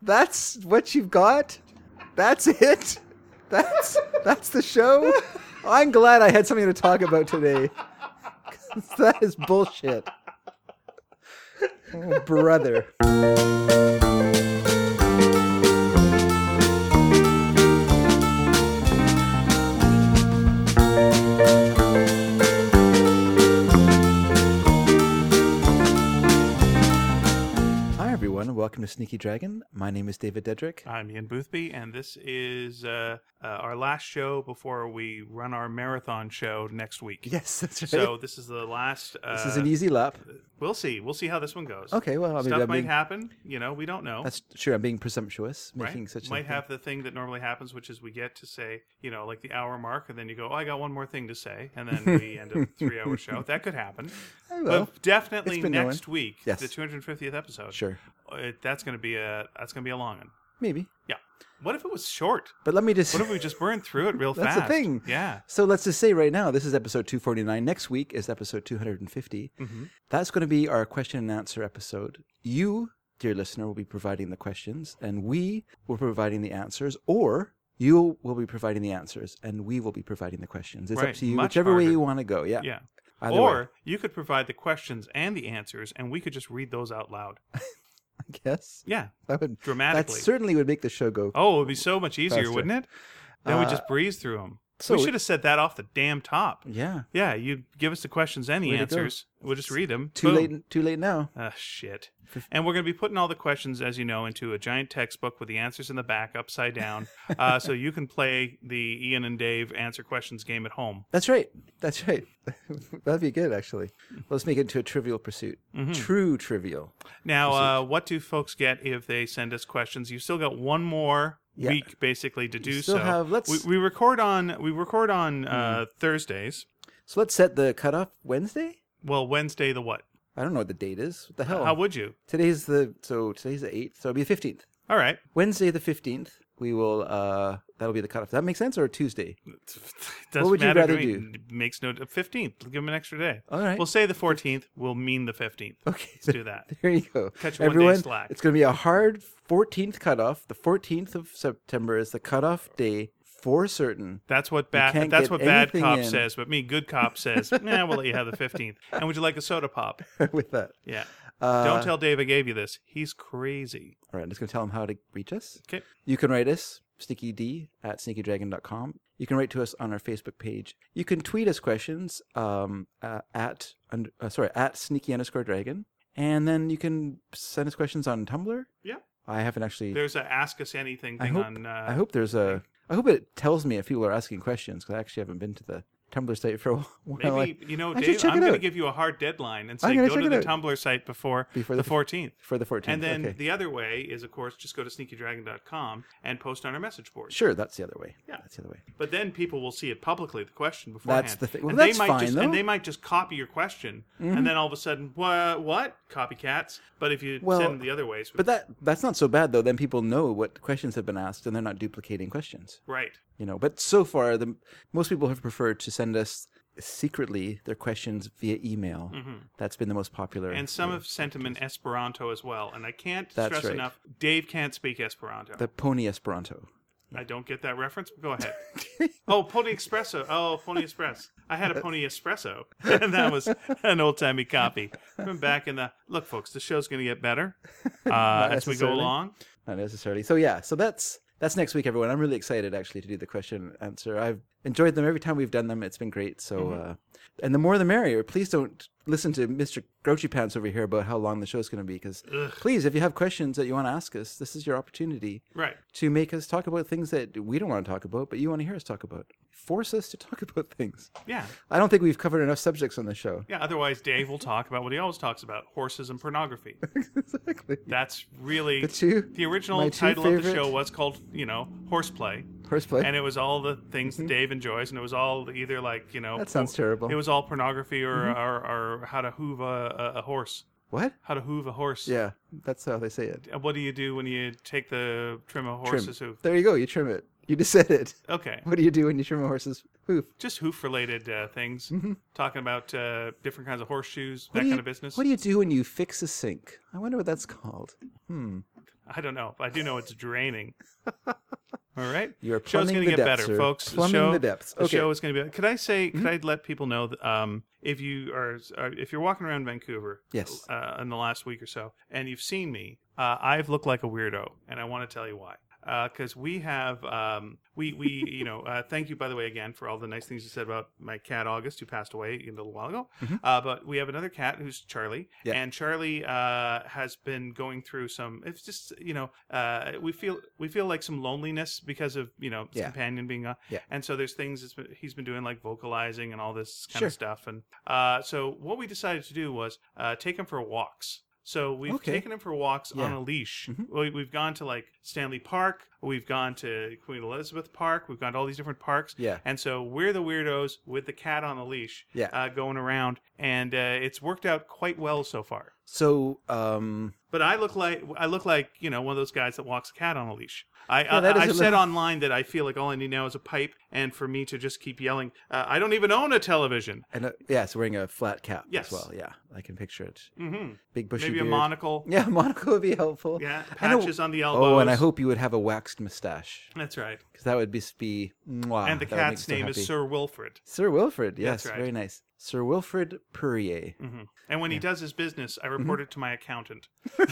That's what you've got? That's it? That's the show? I'm glad I had something to talk about today. 'Cause that is bullshit. Oh, brother. Welcome to Sneaky Dragon. My name is David Dedrick. I'm Ian Boothby, and this is our last show before we run our marathon show next week. Yes, that's right. So this is the last... this is an easy lap. We'll see. We'll see how this one goes. Okay, well... Stuff might happen. You know, we don't know. That's true. I'm being presumptuous, making such a might have the thing that normally happens, which is we get to say, you know, like the hour mark, and then you go, oh, I got one more thing to say, and then we end a 3-hour show. That could happen. But definitely next week, the 250th episode. Sure. That's going to be a long one. Maybe. Yeah. What if it was short? But let me just... What if we just burned through it real fast? That's the thing. Yeah. So let's just say right now, this is episode 249. Next week is episode 250. Mm-hmm. That's going to be our question and answer episode. You, dear listener, will be providing the questions, and we will be providing the answers, or you will be providing the answers, and we will be providing the questions. It's up to you, whichever way you want to go. Yeah. Yeah. Or you could provide the questions and the answers, and we could just read those out loud. I guess. Yeah. That would dramatically. That certainly would make the show go. Oh, it would be so much easier, faster. Wouldn't it? Then we just breeze through them. So we should have said that off the damn top. Yeah. Yeah, you give us the questions and the answers. We'll just read them. Too late now. Shit. And we're going to be putting all the questions, as you know, into a giant textbook with the answers in the back upside down. So you can play the Ian and Dave answer questions game at home. That's right. That'd be good, actually. Let's make it into a Trivial Pursuit. Mm-hmm. True trivial. Now, what do folks get if they send us questions? You've still got one more week, basically, to do so. We record on Thursdays. So let's set the cutoff Wednesday? Well, Wednesday the what? I don't know what the date is. What the hell? How would you? Today's the 8th, so it'll be the 15th. All right. Wednesday the 15th, we will, that'll be the cutoff. Does that make sense, or Tuesday? What would you rather do? It makes no 15th. Give them an extra day. All right. We'll say the 14th. We'll mean the 15th. Okay. Let's do that. There you go. Catch one day slack. It's going to be a hard 14th cutoff. The 14th of September is the cutoff day. For certain. That's what bad cop says, but me, good cop says, we'll let you have the 15th. And would you like a soda pop? With that. Yeah. Don't tell Dave I gave you this. He's crazy. All right, I'm just going to tell him how to reach us. Okay. You can write us, sneakyd@sneakydragon.com. You can write to us on our Facebook page. You can tweet us questions at sneaky_dragon. And then you can send us questions on Tumblr. Yeah. I haven't actually... There's a Ask Us Anything thing on... I hope there's a... I hope it tells me if people are asking questions, because I actually haven't been to the Tumblr site for a while. Maybe, Dave, I'm going to give you a hard deadline and say go to the Tumblr site before the 14th. For the 14th. And then the other way is, of course, just go to sneakydragon.com and post on our message board. Sure, that's the other way. Yeah. That's the other way. But then people will see it publicly, the question, beforehand. That's the thing. Well, that's fine, though. And they might just copy your question, and then all of a sudden, what? Copycats. But if you send them the other ways... But that's not so bad, though. Then people know what questions have been asked, and they're not duplicating questions. Right. But so far, most people have preferred to send us secretly their questions via email. Mm-hmm. That's been the most popular. And some have sent them in Esperanto as well. And I can't stress enough, Dave can't speak Esperanto. The Pony Esperanto. I don't get that reference, but go ahead. Oh, Pony Espresso. Oh, Pony Express. I had a Pony Espresso, and that was an old-timey copy from back in the... Look, folks, the show's going to get better as we go along. Not necessarily. So that's next week, everyone. I'm really excited, actually, to do the question and answer. I've enjoyed them every time we've done them. It's been great. So, and the more the merrier. Please don't listen to Mr. Grouchy Pants over here about how long the show's going to be. Because please, if you have questions that you want to ask us, this is your opportunity to make us talk about things that we don't want to talk about, but you want to hear us talk about. Force us to talk about things. Yeah. I don't think we've covered enough subjects on the show. Yeah, otherwise Dave will talk about what he always talks about, horses and pornography. Exactly. That's really... The original title of the show was called, Horseplay. Horseplay. And it was all the things that Dave enjoys, and it was all either like, That sounds terrible. It was all pornography or how to hoof a horse. What? How to hoof a horse. Yeah, that's how they say it. What do you do when you take the trim a horse's hoof? There you go, you trim it. You just said it. Okay. What do you do when you trim a horse's hoof? Just hoof-related things. Mm-hmm. Talking about different kinds of horseshoes, kind of business. What do you do when you fix a sink? I wonder what that's called. I don't know. I do know it's draining. All right. You're Show's plumbing going the to get depths, better, sir. folks. Plumbing the depths. The Okay. show is going to be. Could I say? Could I let people know that if you're walking around Vancouver, Yes. in the last week or so, and you've seen me, I've looked like a weirdo, and I want to tell you why. Because we have thank you, by the way, again for all the nice things you said about my cat August, who passed away a little while ago. But we have another cat who's Charlie, Yeah. and Charlie has been going through some. It's just we feel like some loneliness because of his Yeah. companion being Yeah. and so there's things he's been doing like vocalizing and all this kind Sure. of stuff. And so what we decided to do was take him for walks. So we've Okay. taken him for walks Yeah. on a leash. Mhm. We've gone to like Stanley Park. We've gone to Queen Elizabeth Park. We've gone to all these different parks. Yeah. And so we're the weirdos with the cat on a leash Yeah. going around. And it's worked out quite well so far. So, But I look like one of those guys that walks a cat on a leash. that is I've a said little- online that I feel like all I need now is a pipe, and for me to just keep yelling. I don't even own a television. and it's wearing a flat cap Yes. as well. Yeah, I can picture it. Mm-hmm. Big bushy Maybe beard. a monocle. Yeah, monocle would be helpful. Yeah, And a- patches on the elbows. Oh, and I hope you would have a waxed mustache, That's right. because that would be mwah, And the that would make cat's me so name happy. is Sir Wilfred. Sir Wilfred. Yes, That's right. very nice. Sir Wilfred Perrier. Hmm. And when he does his business, I report it to my accountant.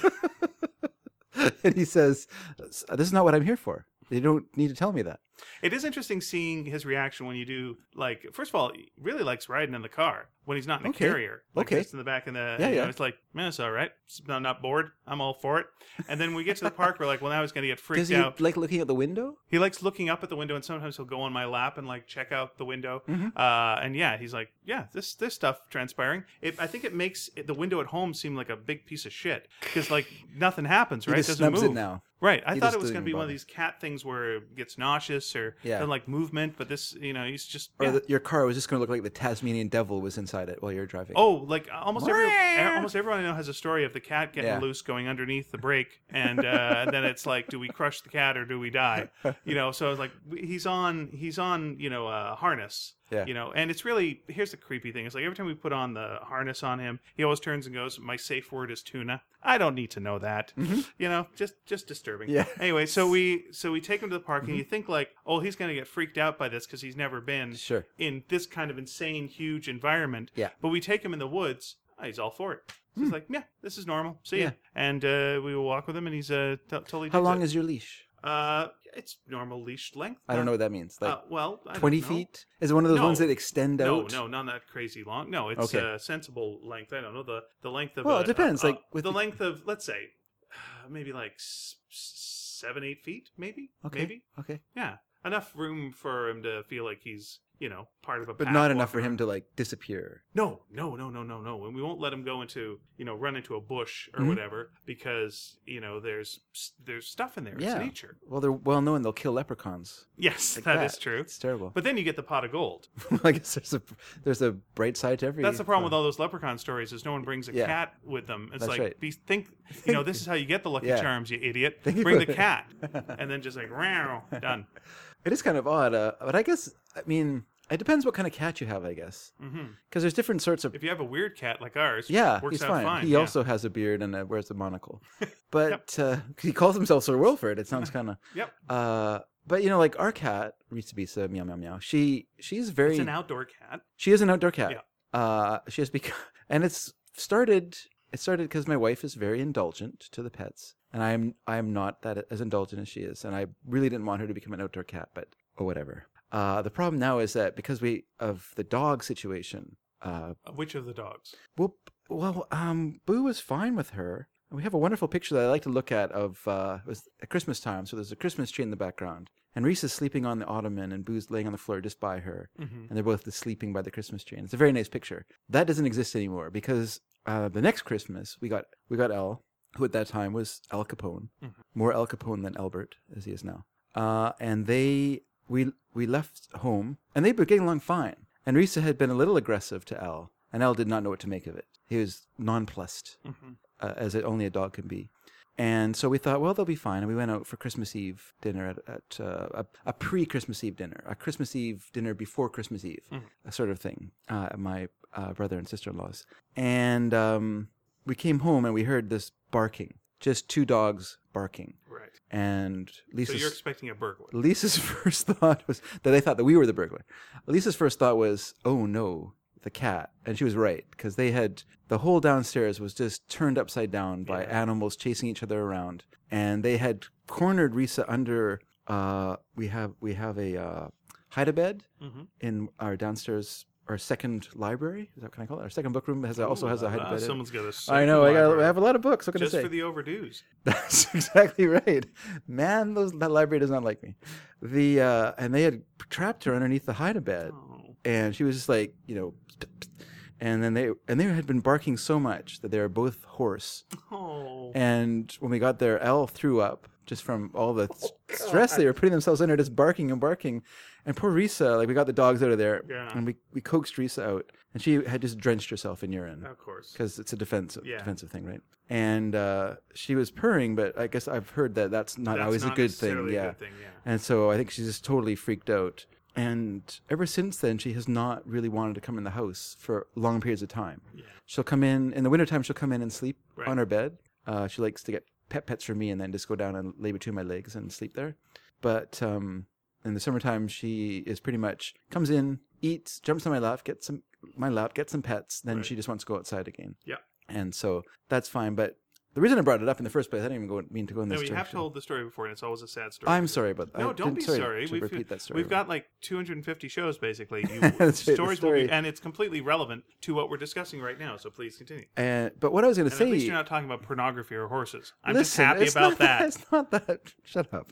And he says, "This is not what I'm here for. You don't need to tell me that." It is interesting seeing his reaction when you do, like, first of all, he really likes riding in the car when he's not in a Okay. carrier. Like Okay. just in the back of the, Yeah, yeah. It's like, man, it's all right. I'm not bored. I'm all for it. And then we get to the park, we're like, well, now he's going to get freaked Does he out. like looking at the window? He likes looking up at the window, and sometimes he'll go on my lap and like check out the window. Mhm. And yeah, he's like, yeah, this stuff transpiring. I think it makes the window at home seem like a big piece of shit because like nothing happens, He right? just Doesn't snubs move. it now. Right. I He thought just it was doesn't going to be even one of bother. these cat things where it gets nauseous or Yeah. doesn't like movement, but this, he's just. Or yeah. your car was just going to look like the Tasmanian devil was inside it while you're driving. Oh, like almost everyone I know has a story of the cat getting Yeah. loose going underneath the brake, and then it's like, do we crush the cat or do we die? So it's like he's on a harness. Yeah. And it's really, here's the creepy thing. It's like every time we put on the harness on him, he always turns and goes, my safe word is tuna. I don't need to know that. Just disturbing. Yeah. Anyway, so we take him to the park and you think like, oh, he's going to get freaked out by this because he's never been Sure. in this kind of insane, huge environment. Yeah. But we take him in the woods. He's all for it. So he's like, yeah, this is normal. See ya. Hmm. Yeah. And we will walk with him and he's totally How digs long it. is your leash? It's normal leash length. I don't know what that means. Like Well, I don't 20 know. feet? Is it one of those No. ones that extend No, out? not that crazy long. No, it's Okay. a sensible length. I don't know the length of. Well, it depends, like, with the the- length of, let's say, maybe like 7-8 feet, maybe. Okay. Maybe. Okay. Yeah, enough room for him to feel like he's part of a. But pack not enough for walking him around. to like disappear. No. And we won't let him go into, run into a bush or Mhm. whatever because, there's stuff in there. Yeah. It's nature. Well, they're well known. They'll kill leprechauns. Yes, Like that is true. It's terrible. But then you get the pot of gold. I guess there's a bright side to every. That's the problem with all those leprechaun stories is no one brings a Yeah. cat with them. It's That's like, right. this is how you get the Lucky Yeah. Charms, you idiot. Think Bring the about it. cat. And then just like, wow, done. It is kind of odd, but I guess it depends what kind of cat you have. I guess Hmm. because there's different sorts of. If you have a weird cat like ours, Yeah, works he's out fine. fine. He yeah. also has a beard and wears a monocle, but 'cause he calls himself Sir Wilfred. It sounds kind of. Yep. But like our cat, Ritsubi, meow meow meow. She's very. It's an outdoor cat. She is an outdoor cat. Yeah. She has become, and it started because my wife is very indulgent to the pets, and I'm not that as indulgent as she is, and I really didn't want her to become an outdoor cat, but whatever. The problem now is that because of the dog situation, Which of the dogs? Boo was fine with her. We have a wonderful picture that I like to look at of it was at Christmas time, so there's a Christmas tree in the background. And Reese is sleeping on the ottoman, and Boo's laying on the floor just by her. Mm-hmm. And they're both just sleeping by the Christmas tree. And it's a very nice picture. That doesn't exist anymore because the next Christmas we got Elle, who at that time was Al Capone, more Al Capone than Albert as he is now. And we left home, and they were getting along fine. And Risa had been a little aggressive to Elle, and Elle did not know what to make of it. He was nonplussed, as only a dog can be. And so we thought, well, they'll be fine. And we went out for Christmas Eve dinner at a pre-Christmas Eve dinner, a Christmas Eve dinner before Christmas Eve, a sort of thing, at my brother and sister-in-law's. And we came home and we heard this barking. just two dogs barking. Right. And So Lisa's you're expecting a burglar. Lisa's first thought was that they thought that we were the burglar. Lisa's first thought was, "Oh no, the cat," and she was right because the whole downstairs was just turned upside down by animals chasing each other around, and they had cornered Risa under. We have a hide-a-bed in our downstairs. Our second library, is that what can I call it? Our second book room also has a hide-a-bed. Someone's got a I know. library. I have a lot of books. What can Just I say? for the overdues. That's exactly right. Man, that library does not like me. And they had trapped her underneath the hide-a-bed, and she was just like, and then they had been barking so much that they were both hoarse. Oh. And when we got there, Elle threw up just from all the stress they were putting themselves under, just barking and barking. And poor Risa, we got the dogs out of there, and we coaxed Risa out, and she had just drenched herself in urine. Of course. Because it's a defensive thing, right? And she was purring, but I guess I've heard that that's not always a good thing. Yeah. And so I think she's just totally freaked out. And ever since then, she has not really wanted to come in the house for long periods of time. Yeah. She'll come in the wintertime, she'll come in and sleep on her bed. She likes to get pets from me and then just go down and lay between my legs and sleep there. But in the summertime, she is pretty much comes in, eats, jumps on my lap, gets some pets, then she just wants to go outside again. Yeah. And so that's fine. But the reason I brought it up in the first place, I didn't even mean to go in this direction. No, you have told the story before, and it's always a sad story. I'm sorry, but no, don't be sorry. To repeat that story. We've got 250 shows basically. Stories will be, and it's completely relevant to what we're discussing right now. So please continue. But what I was going to say, at least you're not talking about pornography or horses. I'm just listen, happy about that. It's not that. Shut up.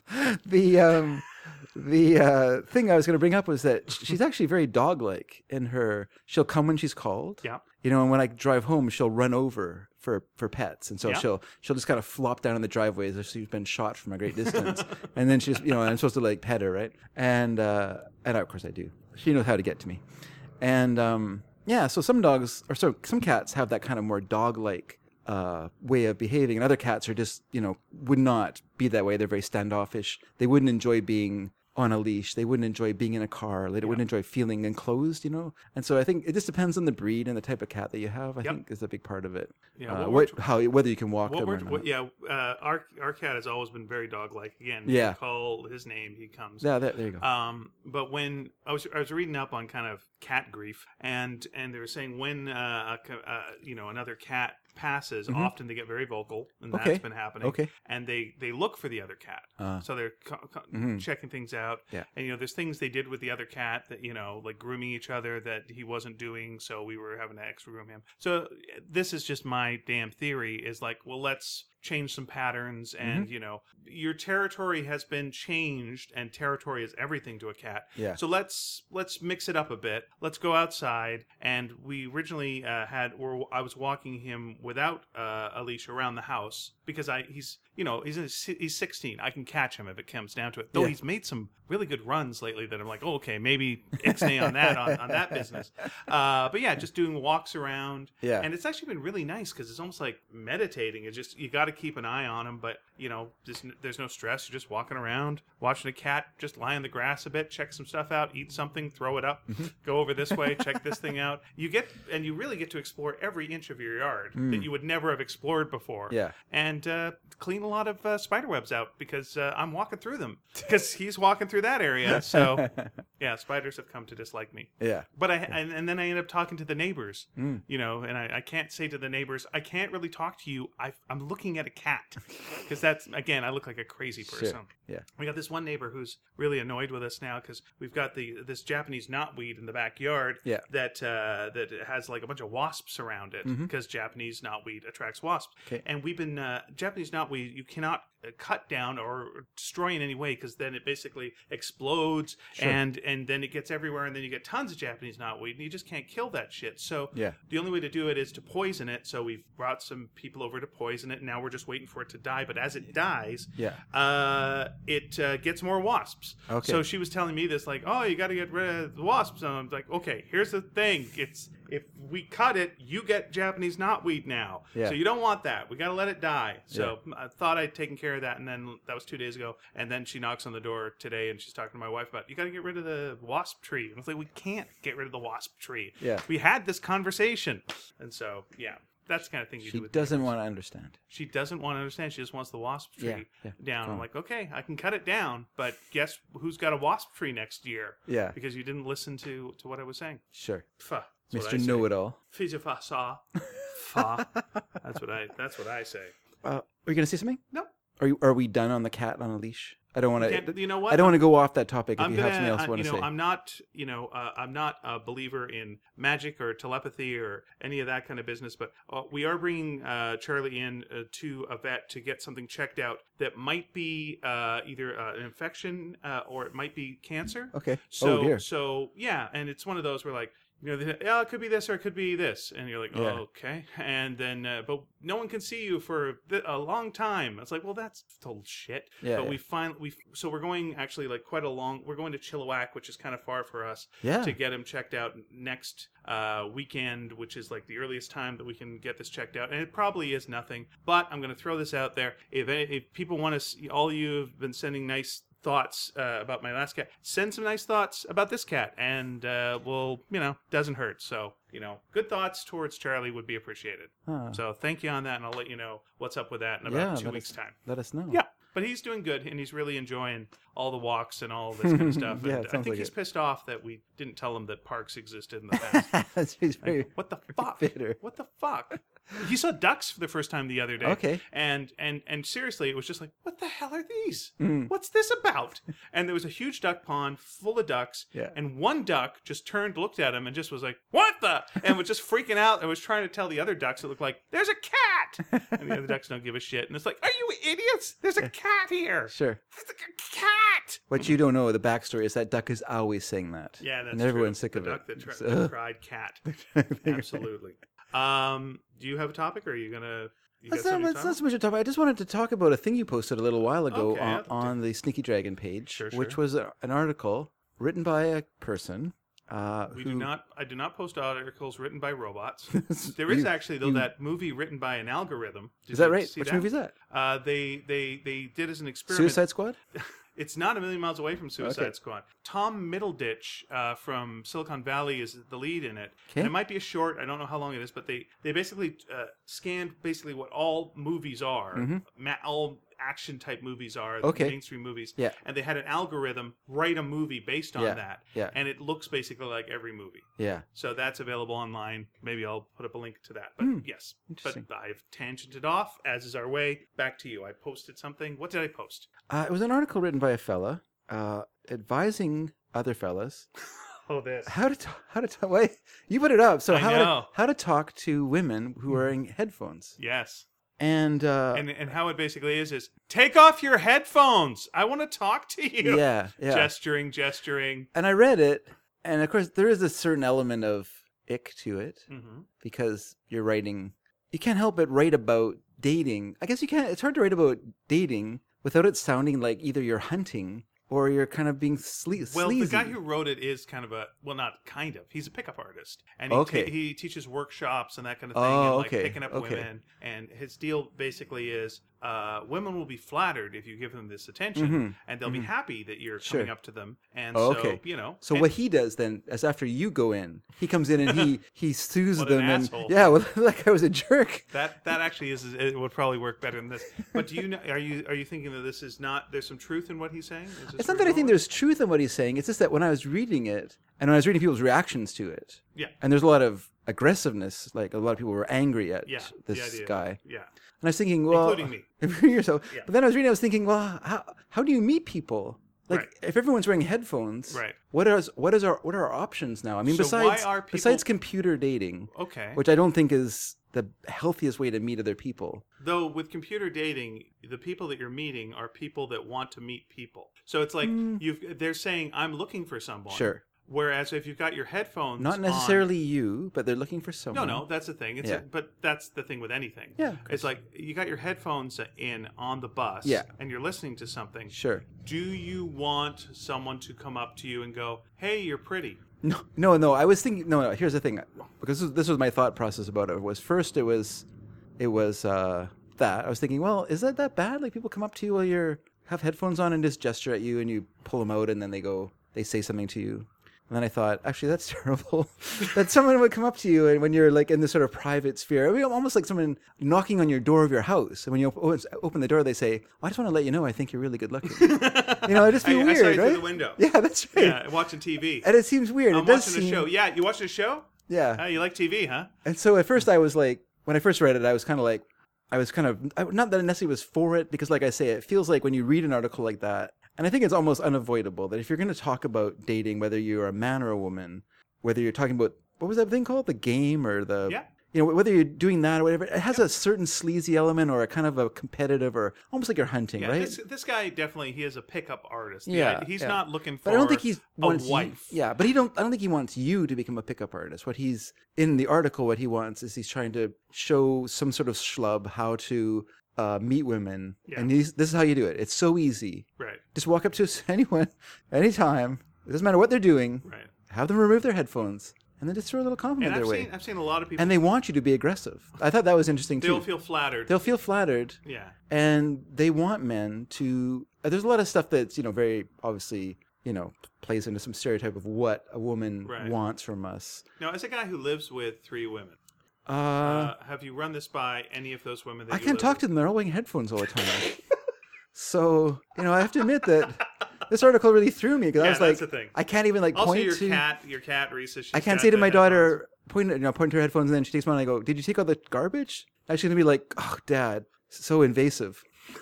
The thing I was going to bring up was that she's actually very dog-like in her. She'll come when she's called. Yeah. And when I drive home, she'll run over for pets, and so she'll just kind of flop down in the driveway as if she's been shot from a great distance, and then she's I'm supposed to pet her, right? And of course I do. She knows how to get to me, and so some cats have that kind of more dog-like way of behaving, and other cats are just would not be that way. They're very standoffish. They wouldn't enjoy being on a leash. They wouldn't enjoy being in a car. They wouldn't enjoy feeling enclosed, And so I think it just depends on the breed and the type of cat that you have. I think is a big part of it. Yeah. Whether you can walk them or not. Our cat has always been very dog-like. Again, yeah. You call his name, he comes. Yeah, there you go. But when I was reading up on kind of cat grief, and they were saying when another cat passes, often they get very vocal, and that's been happening. Okay. And they look for the other cat, so they're checking things out. Yeah. And there's things they did with the other cat that like grooming each other that he wasn't doing, so we were having to extra groom him. So this is just my damn theory. Is let's change some patterns, and your territory has been changed, and territory is everything to a cat. Yeah. So let's mix it up a bit. Let's go outside. And we originally I was walking him without a leash around the house because he's 16. I can catch him if it comes down to it. Though he's made some really good runs lately that I'm like, oh, okay, maybe ixnay on that on that business. But yeah, just doing walks around. Yeah. And it's actually been really nice because it's almost like meditating. It's just you got to keep an eye on him, but there's no stress. You're just walking around, watching a cat just lie on the grass a bit, check some stuff out, eat something, throw it up, go over this way, check this thing out. You really get to explore every inch of your yard that you would never have explored before. Yeah. And clean a lot of spider webs out because I'm walking through them because he's walking through that area. So yeah, spiders have come to dislike me. Yeah. But and then I end up talking to the neighbors, and I can't say to the neighbors, I can't really talk to you. I'm looking at a cat because that's, again, I look like a crazy person. Sure. Yeah. We got this one neighbor who's really annoyed with us now because we've got this Japanese knotweed in the backyard that has a bunch of wasps around it because Japanese knotweed attracts wasps. Okay. And we've been Japanese knotweed you cannot cut down or destroy in any way because then it basically explodes and then it gets everywhere, and then you get tons of Japanese knotweed and you just can't kill that shit. So the only way to do it is to poison it. So we've brought some people over to poison it, and now we're just waiting for it to die. But as it dies, it gets more wasps. Okay. So she was telling me this, oh, you got to get rid of the wasps. And I'm like, okay, here's the thing. If we cut it, you get Japanese knotweed now. Yeah. So you don't want that. We got to let it die. So I thought I'd taken care of that, and then that was 2 days ago. And then she knocks on the door today, and she's talking to my wife about, you got to get rid of the wasp tree. And I was like, we can't get rid of the wasp tree. Yeah. We had this conversation. And so, yeah. that's the kind of thing you do She with doesn't neighbors. want to understand. She doesn't want to understand. She just wants the wasp tree Yeah, down. go I'm on. like, okay, I can cut it down, but guess who's got a wasp tree next year? Yeah, Because you didn't listen to what I was saying. sure. Fuh, that's what I Mr. say. Know-it-all. Fizzy fa saw. Fa. That's what I say. Are you going to say something? No. Are we done on the cat on a leash? I don't want to. You know what? I don't want to go off that topic. If I'm you have something else you gonna, want to say, I'm not a believer in magic or telepathy or any of that kind of business. But we are bringing Charlie in to a vet to get something checked out that might be either an infection or it might be cancer. okay. So, oh dear. So yeah, and it's one of those where like, yeah, it could be this or it could be this, and you're like, oh, Yeah. okay, and then but no one can see you for a long time. It's like, well, that's total shit. Yeah, But yeah. so we're going actually like quite a long. We're going to Chilliwack, which is kind of far for us, Yeah. to get him checked out next weekend, which is like the earliest time that we can get this checked out, and it probably is nothing. But I'm going to throw this out there. If people want to, see, all you have been sending nice thoughts about my last cat, send some nice thoughts about this cat, and we'll, doesn't hurt. So, good thoughts towards Charlie would be appreciated. Ah, So thank you on that, and I'll let you know what's up with that in Yeah, about 2 let weeks' us- time. let us know. Yeah, but he's doing good, and he's really enjoying all the walks and all this kind of stuff. Yeah, And it I sounds think like he's it. pissed off that we didn't tell him that parks existed in the past. He's very. Like, what the fuck? bitter. What the fuck? He saw ducks for the first time the other day. Okay. And seriously, it was just like, what the hell are these? Mm. What's this about? And there was a huge duck pond full of ducks. Yeah. And one duck just turned, looked at him, and just was like, what the? And was just freaking out and was trying to tell the other ducks, it looked like, there's a cat. And the other ducks don't give a shit. And it's like, are you idiots? There's a cat here. Sure. There's a cat. What you don't know, the backstory is that duck is always saying that. Yeah, that's and everyone's true. sick of The it. duck that So- cried cat. Absolutely. Do you have a topic, or are you gonna? You got That's something not, to that's talk not so much a topic. I just wanted to talk about a thing you posted a little while ago Okay, I'd love on the Sneaky Dragon page, Sure, which sure. was an article written by a person. We who, do not. I do not post articles written by robots. There is actually though that movie written by an algorithm. Did Is that you right? see Which that? movie is that? They did as an experiment. Suicide Squad? It's not a million miles away from Suicide Okay. Squad. Tom Middleditch from Silicon Valley is the lead in it. Okay. And it might be a short. I don't know how long it is, but they basically scanned basically what all movies are, all action type movies are, Okay. mainstream movies. Yeah. And they had an algorithm write a movie based on Yeah. that. Yeah. And it looks basically like every movie. Yeah. So that's available online. Maybe I'll put up a link to that. But yes, but Interesting. I've tangented off, as is our way. Back to you. I posted something. What did I post? It was an article written by a fella advising other fellas Oh, this. how to talk. Wait, you put it up. So I know. how to talk to women who are wearing headphones. Yes. And And how it basically is take off your headphones. I want to talk to you. yeah. Gesturing. And I read it, and of course there is a certain element of ick to it Mm-hmm. because you're writing. You can't help but write about dating. I guess you can't. It's hard to write about dating without it sounding like either you're hunting or you're kind of being sleazy. Well, the guy who wrote it is kind of not kind of. He's a pickup artist, and he, Okay. he teaches workshops and that kind of thing, Oh, and like okay, picking up okay. women. And his deal basically is, women will be flattered if you give them this attention, and they'll be happy that you're Sure. coming up to them. And Oh, so, okay. So what he does then is after you go in, he comes in and he soothes What an them and asshole. yeah, well, like I was a jerk. that actually it would probably work better than this. But do you know? Are you thinking that this is not? There's some truth in what he's saying? Is this It's not where that I you're think going? there's truth in what he's saying. It's just that when I was reading it and when I was reading people's reactions to it, Yeah. and there's a lot of aggressiveness, like a lot of people were angry at Yeah. the this idea. guy. Yeah. And I was thinking, well, Including me. including yourself. Yeah. But then I was reading, I was thinking, well, how do you meet people? Like, Right. if everyone's wearing headphones, Right. what are our options now? I mean, So why besides are people- besides computer dating, Okay. which I don't think is the healthiest way to meet other people. Though with computer dating, the people that you're meeting are people that want to meet people. So it's like they're saying, "I'm looking for someone." Sure. Whereas if you've got your headphones, Not on- necessarily you, but they're looking for No, someone. no, that's the thing. It's Yeah. but that's the thing with anything. Yeah, of It's like you got your headphones in on the bus, Yeah. and you're listening to something. Sure. Do you want someone to come up to you and go, "Hey, you're pretty"? No. I was thinking. No. Here's the thing, because this was my thought process about it. Was first it was that I was thinking, well, is that bad? Like people come up to you while you have headphones on and just gesture at you, and you pull them out, and then they say something to you. And then I thought, actually, that's terrible. That someone would come up to you and when you're like in this sort of private sphere, I mean, almost like someone knocking on your door of your house. And when you open the door, they say, I just want to let you know I think you're really good looking. It'd just be I weird, saw you right? through the window. Yeah, that's right. Yeah, watching TV. And it seems weird. I'm watching a show. Yeah, you watching a show? Yeah. You like TV, huh? And so at first I was like, when I first read it, I was kind of not that I necessarily was for it, because like I say, it feels like when you read an article like that, and I think it's almost unavoidable that if you're going to talk about dating, whether you're a man or a woman, whether you're talking about, what was that thing called? The game or the... Yeah. Whether you're doing that or whatever, it has a certain sleazy element or a kind of a competitive or almost like you're hunting, Yeah, right? this guy definitely, he is a pickup artist. Yeah, he's yeah. not looking for But I don't think he wants a wife. but I don't think he wants you to become a pickup artist. What he's in the article, what he wants is he's trying to show some sort of schlub how to meet women, and this is how you do it. It's so easy. Right. Just walk up to anyone, anytime. It doesn't matter what they're doing. Right. Have them remove their headphones, and then just throw a little compliment their way. I've seen a lot of people, And they want you to be aggressive. I thought that was interesting too. they'll feel flattered. They'll feel flattered. Yeah. And they want men to. There's a lot of stuff that's very obviously plays into some stereotype of what a woman wants from us. Now, as a guy who lives with 3 women, have you run this by any of those women? That I can't talk to them. They're all wearing headphones all the time. So I have to admit that this article really threw me because I was like, that's the thing. I can't even Also, point your to cat, Risa. I can't say to my daughter, point to her headphones, and then she takes one and I go, "Did you take all the garbage?" She's gonna be like, "Oh, Dad, so invasive."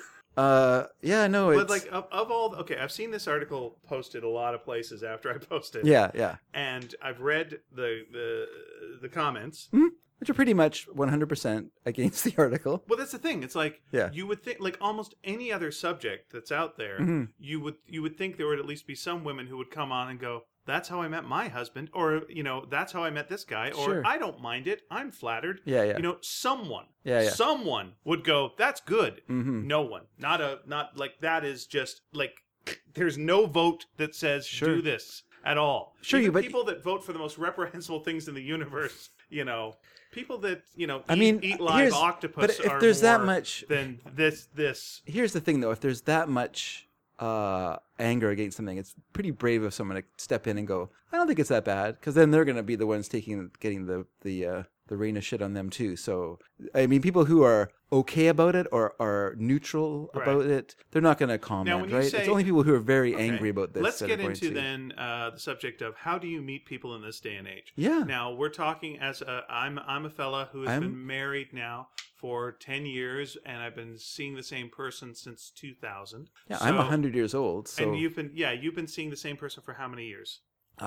Yeah, no, it's... But like of all, okay, I've seen this article posted a lot of places after I posted. Yeah. And I've read the comments. Mm-hmm. Which are pretty much 100% against the article. Well, that's the thing. It's like Yeah. you would think, like almost any other subject that's out there, Mm-hmm. you would think there would at least be some women who would come on and go, "That's how I met my husband," or that's how I met this guy, or Sure. "I don't mind it. I'm flattered." Yeah. Someone, Yeah. someone would go, "That's good." Mm-hmm. No one, not like that is just like there's no vote that says Sure. do this at all. Sure, Even but people that vote for the most reprehensible things in the universe, people that eat live here's- octopus. but if are there's that more much- than this. Here's the thing, though. If there's that much anger against something, it's pretty brave of someone to step in and go, I don't think it's that bad, because then they're going to be the ones getting the rain of shit on them too. So I mean, people who are okay about it or are neutral about it, they're not going to comment, when you right? say- It's only people who are very Okay, angry about this. Let's that get are going into to. then the subject of how do you meet people in this day and age? Yeah. Now we're talking as I'm a fella who has been married now for 10 years, and I've been seeing the same person since 2000. Yeah, So- I'm 100 years old. So And you've been seeing the same person for how many years?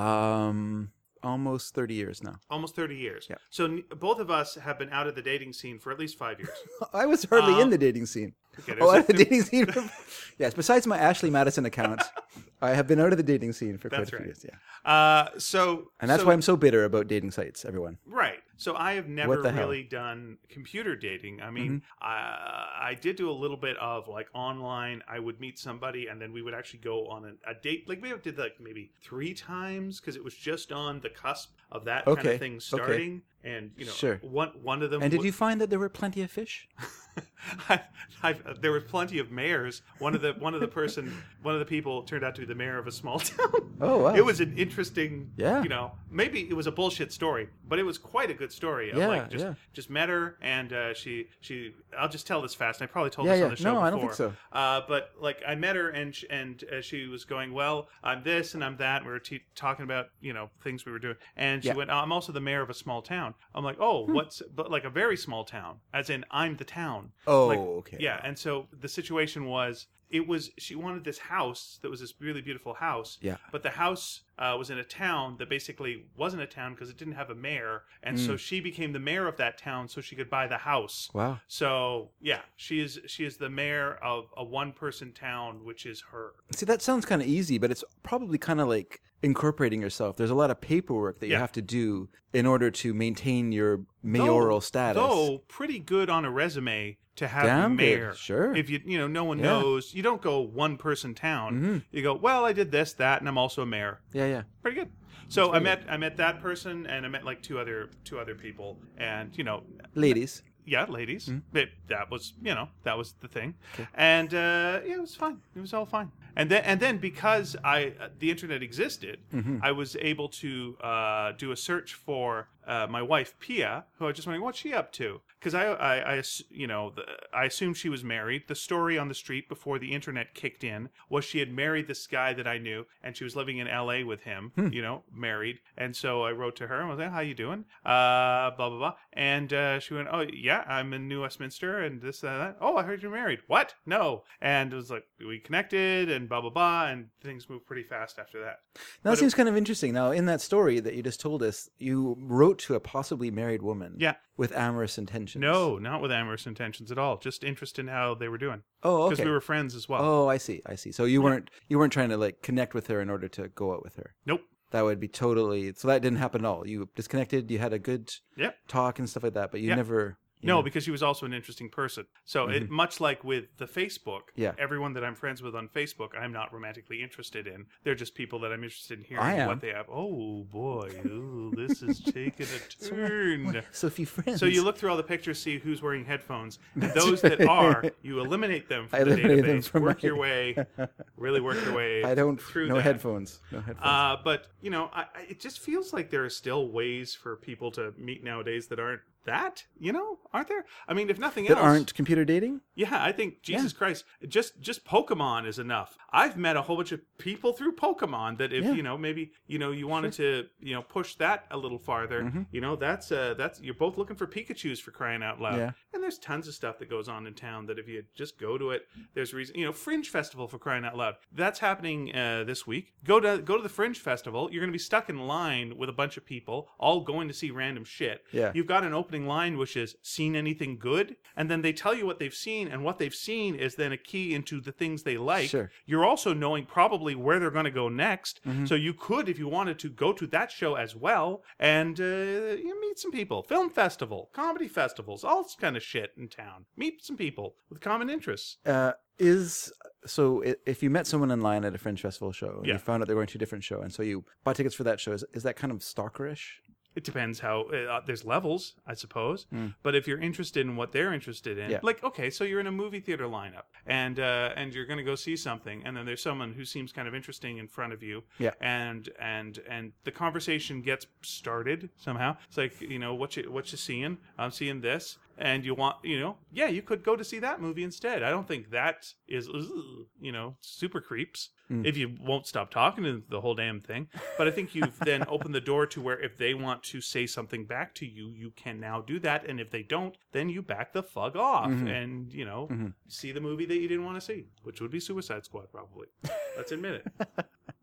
almost 30 years now. Almost 30 years. Yeah. So both of us have been out of the dating scene for at least 5 years. I was hardly in the dating scene. Okay, Oh, there's out of the dating scene. Yes, besides my Ashley Madison account, I have been out of the dating scene for quite That's a few right. years. Yeah, and that's why I'm so bitter about dating sites. Everyone. Right. So I have never What the hell? really done computer dating. I mean, I did do a little bit of like online. I would meet somebody and then we would actually go on a date. Like we did like maybe 3 times because it was just on the cusp of that kind Okay, of thing okay. starting. And Sure. one of them. And did you find that there were plenty of fish? There was plenty of mayors. One of the people turned out to be the mayor of a small town. Oh, wow. It was an interesting, Yeah. maybe it was a bullshit story, but it was quite a good story. Of Yeah, just met her and she. I'll just tell this fast. I probably told Yeah, this yeah. on the show No, before. I don't think so. But like I met her and she was going, well, I'm this and I'm that. And we were talking about things we were doing, and she Yeah. went, I'm also the mayor of a small town. I'm like, oh, but like a very small town, as in I'm the town. Oh, Like, okay. Yeah, and so the situation was, she wanted this house that was this really beautiful house. Yeah. But the house was in a town that basically wasn't a town because it didn't have a mayor, and so she became the mayor of that town so she could buy the house. Wow. So yeah, she is the mayor of a 1-person town, which is her. See, that sounds kind of easy, but it's probably kind of like incorporating yourself. There's a lot of paperwork that you Yeah. have to do in order to maintain your mayoral status. Though pretty good on a resume to have Damn mayor. good, sure. If no one Yeah. knows, you don't go 1-person town. You go, well, I did this, that, and I'm also a mayor. Yeah. Pretty good. So I met that person, and I met like two other people, and Ladies. Yeah, ladies. That was, that was the thing. Okay. And it was fine. It was all fine. And then because the internet existed, I was able to do a search for my wife Pia, who I was just wondering what's she up to, because I assumed she was married. The story on the street before the internet kicked in was she had married this guy that I knew, and she was living in L.A. with him, married. And so I wrote to her and was like, "How you doing?" Blah blah blah. And she went, "Oh yeah, I'm in New Westminster, and this and that." "Oh, I heard you're married." "What? No." And it was like we connected and blah blah blah, and things moved pretty fast after that. Now, that seems kind of interesting. Now, in that story that you just told us, you wrote to a possibly married woman. Yeah. With amorous intentions. No, not with amorous intentions at all. Just interest in how they were doing. Oh, okay. Because we were friends as well. Oh, I see. So you weren't trying to like connect with her in order to go out with her. Nope. That would be totally. So that didn't happen at all. You disconnected. You had a good talk and stuff like that, but you never. No, because she was also an interesting person. So it, much like with the Facebook, everyone that I'm friends with on Facebook, I'm not romantically interested in. They're just people that I'm interested in hearing what they have. Oh, boy. Ooh, this is taking a turn. So few friends. So you look through all the pictures, see who's wearing headphones. And those that are, you eliminate them from the database. Work your way. Really work your way I don't. through no that. headphones. No headphones. But, it just feels like there are still ways for people to meet nowadays that aren't that, aren't there? I mean, if nothing else, that aren't computer dating. Yeah, I think Jesus Christ, just Pokemon is enough. I've met a whole bunch of people through Pokemon that if maybe you wanted to push that a little farther, that's you're both looking for Pikachus for crying out loud. Yeah. And there's tons of stuff that goes on in town that if you just go to it, there's reason. Fringe Festival for crying out loud. That's happening this week. Go to the Fringe Festival. You're going to be stuck in line with a bunch of people all going to see random shit. Yeah. You've got an opening line which is seen anything good, and then they tell you what they've seen, and what they've seen is then a key into the things they like. Sure. You're also knowing probably where they're going to go next, so you could, if you wanted to, go to that show as well and you meet some people. Film festival, comedy festivals, all this kind of shit in town. Meet some people with common interests. If you met someone in line at a Fringe Festival show and you found out they were going to a different show, and so you bought tickets for that show, is that kind of stalkerish? It depends how there's levels, I suppose. But if you're interested in what they're interested in, like, okay, so you're in a movie theater lineup and you're going to go see something, and then there's someone who seems kind of interesting in front of you, and the conversation gets started somehow. It's like, what you seeing? I'm seeing this. And you want, you could go to see that movie instead. I don't think that is, super creeps if you won't stop talking to the whole damn thing. But I think you've then opened the door to where if they want to say something back to you, you can now do that. And if they don't, then you back the fuck off and, see the movie that you didn't want to see, which would be Suicide Squad, probably. Let's admit it.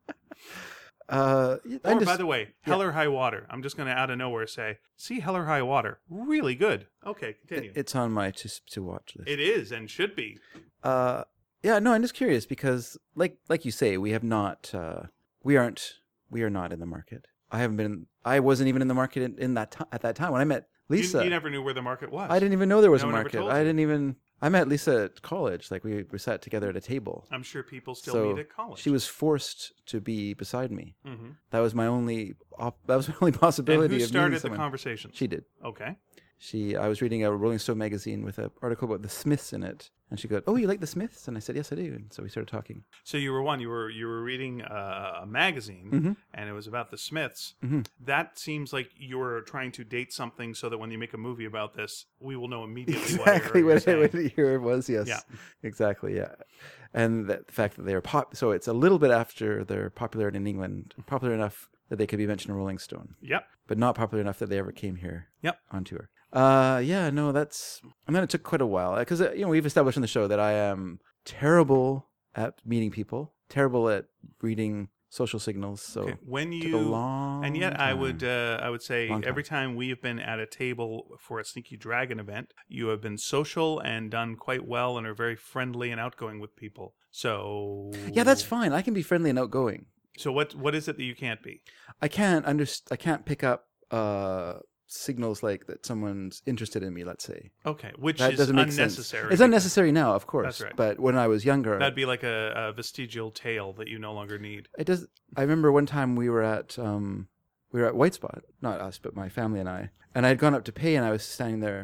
By the way, Hell or High Water. I'm just going to out of nowhere say, see Hell or High Water. Really good. Okay, continue. It's on my to watch list. It is and should be. I'm just curious because, like you say, we have not. We are not in the market. I wasn't even in the market at that time when I met Lisa. You never knew where the market was. I didn't even know there was a one ever market. told I you. didn't even. I met Lisa at college. Like we sat together at a table. I'm sure people still meet at college. She was forced to be beside me. Mm-hmm. That was my only. That was my only possibility. And who of started meeting the someone. conversation? She did. Okay. I was reading a Rolling Stone magazine with an article about the Smiths in it, and she goes, "Oh, you like the Smiths?" And I said, "Yes, I do." And so we started talking. So you were reading a magazine, and it was about the Smiths. Mm-hmm. That seems like you were trying to date something so that when you make a movie about this, we will know immediately exactly what year it was. Yes, yeah. Exactly. Yeah, and the fact that they are so it's a little bit after their popularity in England, popular enough that they could be mentioned in Rolling Stone. Yep. But not popular enough that they ever came here. Yep. On tour. And then it took quite a while because we've established on the show that I am terrible at meeting people, terrible at reading social signals. So it took a long time. I would say every time we have been at a table for a Sneaky Dragon event, you have been social and done quite well and are very friendly and outgoing with people. So yeah, that's fine. I can be friendly and outgoing. So what is it that you can't be? I can't pick up signals like that someone's interested in me, let's say. Okay, which that is doesn't make unnecessary. Sense. It's unnecessary now, of course. That's right. But when I was younger, that'd be like a vestigial tail that you no longer need. It does. I remember one time we were at White Spot, not us, but my family and I had gone up to pay, and I was standing there,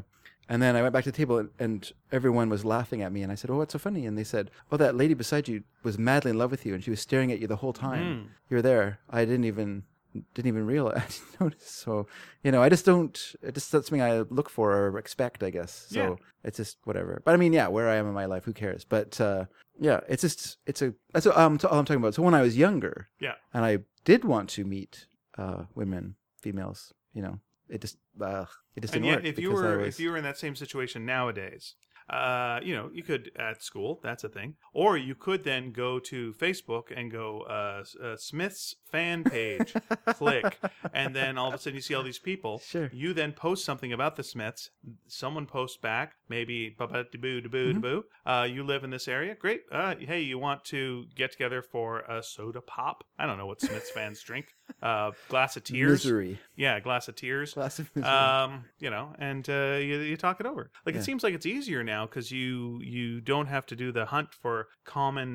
And then I went back to the table, and everyone was laughing at me. And I said, "Oh, what's so funny?" And they said, "Oh, that lady beside you was madly in love with you, and she was staring at you the whole time you were there. I didn't even realize, I didn't notice." So, I just don't. It's just that's something I look for or expect, I guess. So it's just whatever. But I mean, where I am in my life, who cares? But it's just that's all I'm talking about. So when I was younger, and I did want to meet women, females, it just didn't work. If you were in that same situation nowadays, you could at school. That's a thing. Or you could then go to Facebook and go Smith's fan page, click, and then all of a sudden you see all these people. Sure. You then post something about the Smiths. Someone posts back, maybe boo. You live in this area. Great. Hey, you want to get together for a soda pop? I don't know what Smiths fans drink. Glass of tears. Misery. Yeah, glass of tears. Glass of misery. And you talk it over. Like it seems like it's easier now because you don't have to do the hunt for common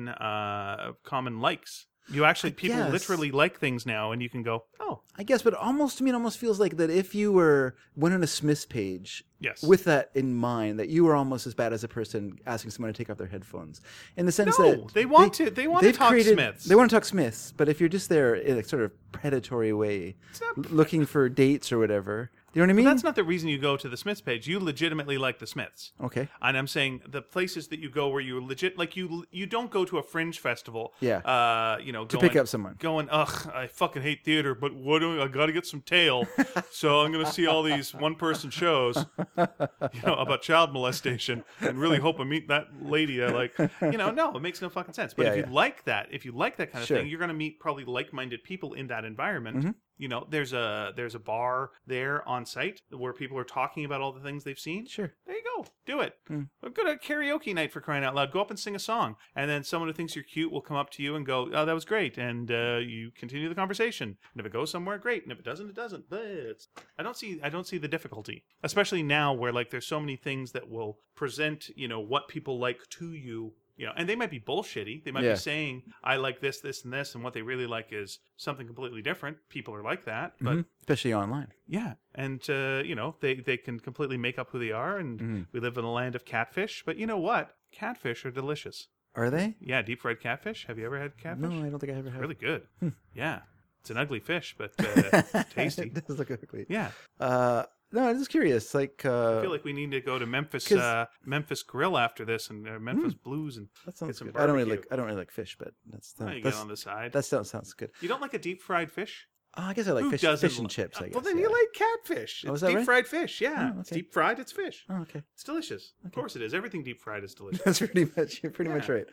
likes. You actually people literally like things now, and you can go, oh, I guess, but to me, it almost feels like that if you went on a Smiths page, yes, with that in mind, that you were almost as bad as a person asking someone to take off their headphones, in the sense that they want to talk Smiths. They want to talk Smiths, but if you're just there in a sort of predatory way, looking for dates or whatever. You know what I mean? But that's not the reason you go to the Smiths page. You legitimately like the Smiths. Okay. And I'm saying the places that you go where you legit like you don't go to a fringe festival. Yeah. To pick up someone. Going, I fucking hate theater, but I got to get some tail, so I'm going to see all these one-person shows, about child molestation, and really hope I meet that lady I like. No, it makes no fucking sense. But if you like that kind of thing, you're going to meet probably like-minded people in that environment. Mm-hmm. There's a bar there on site where people are talking about all the things they've seen. Sure. There you go. Do it. Go to a karaoke night, for crying out loud. Go up and sing a song. And then someone who thinks you're cute will come up to you and go, "Oh, that was great." And you continue the conversation. And if it goes somewhere, great. And if it doesn't, it doesn't. But I don't see the difficulty. Especially now where there's so many things that will present, what people like to you. And they might be bullshitty. They might be saying, "I like this, this, and this," and what they really like is something completely different. People are like that, but especially online. Yeah, and they can completely make up who they are, and we live in a land of catfish. But you know what? Catfish are delicious. Are they? Yeah, deep fried catfish. Have you ever had catfish? No, I don't think I ever have. Really good. Yeah, it's an ugly fish, but tasty. It does look ugly. Yeah. No, I'm just curious. I feel like we need to go to Memphis Grill after this, and Memphis Blues, and that sounds good. I don't really like fish, but that's get on the side. That sounds good. You don't like a deep fried fish? Oh, I guess I like fish and chips. I guess. Well, then you like catfish. It's deep fried fish. Yeah, it's deep fried. It's fish. Oh, okay. It's delicious. Okay. Of course, it is. Everything deep fried is delicious. That's you're pretty much right.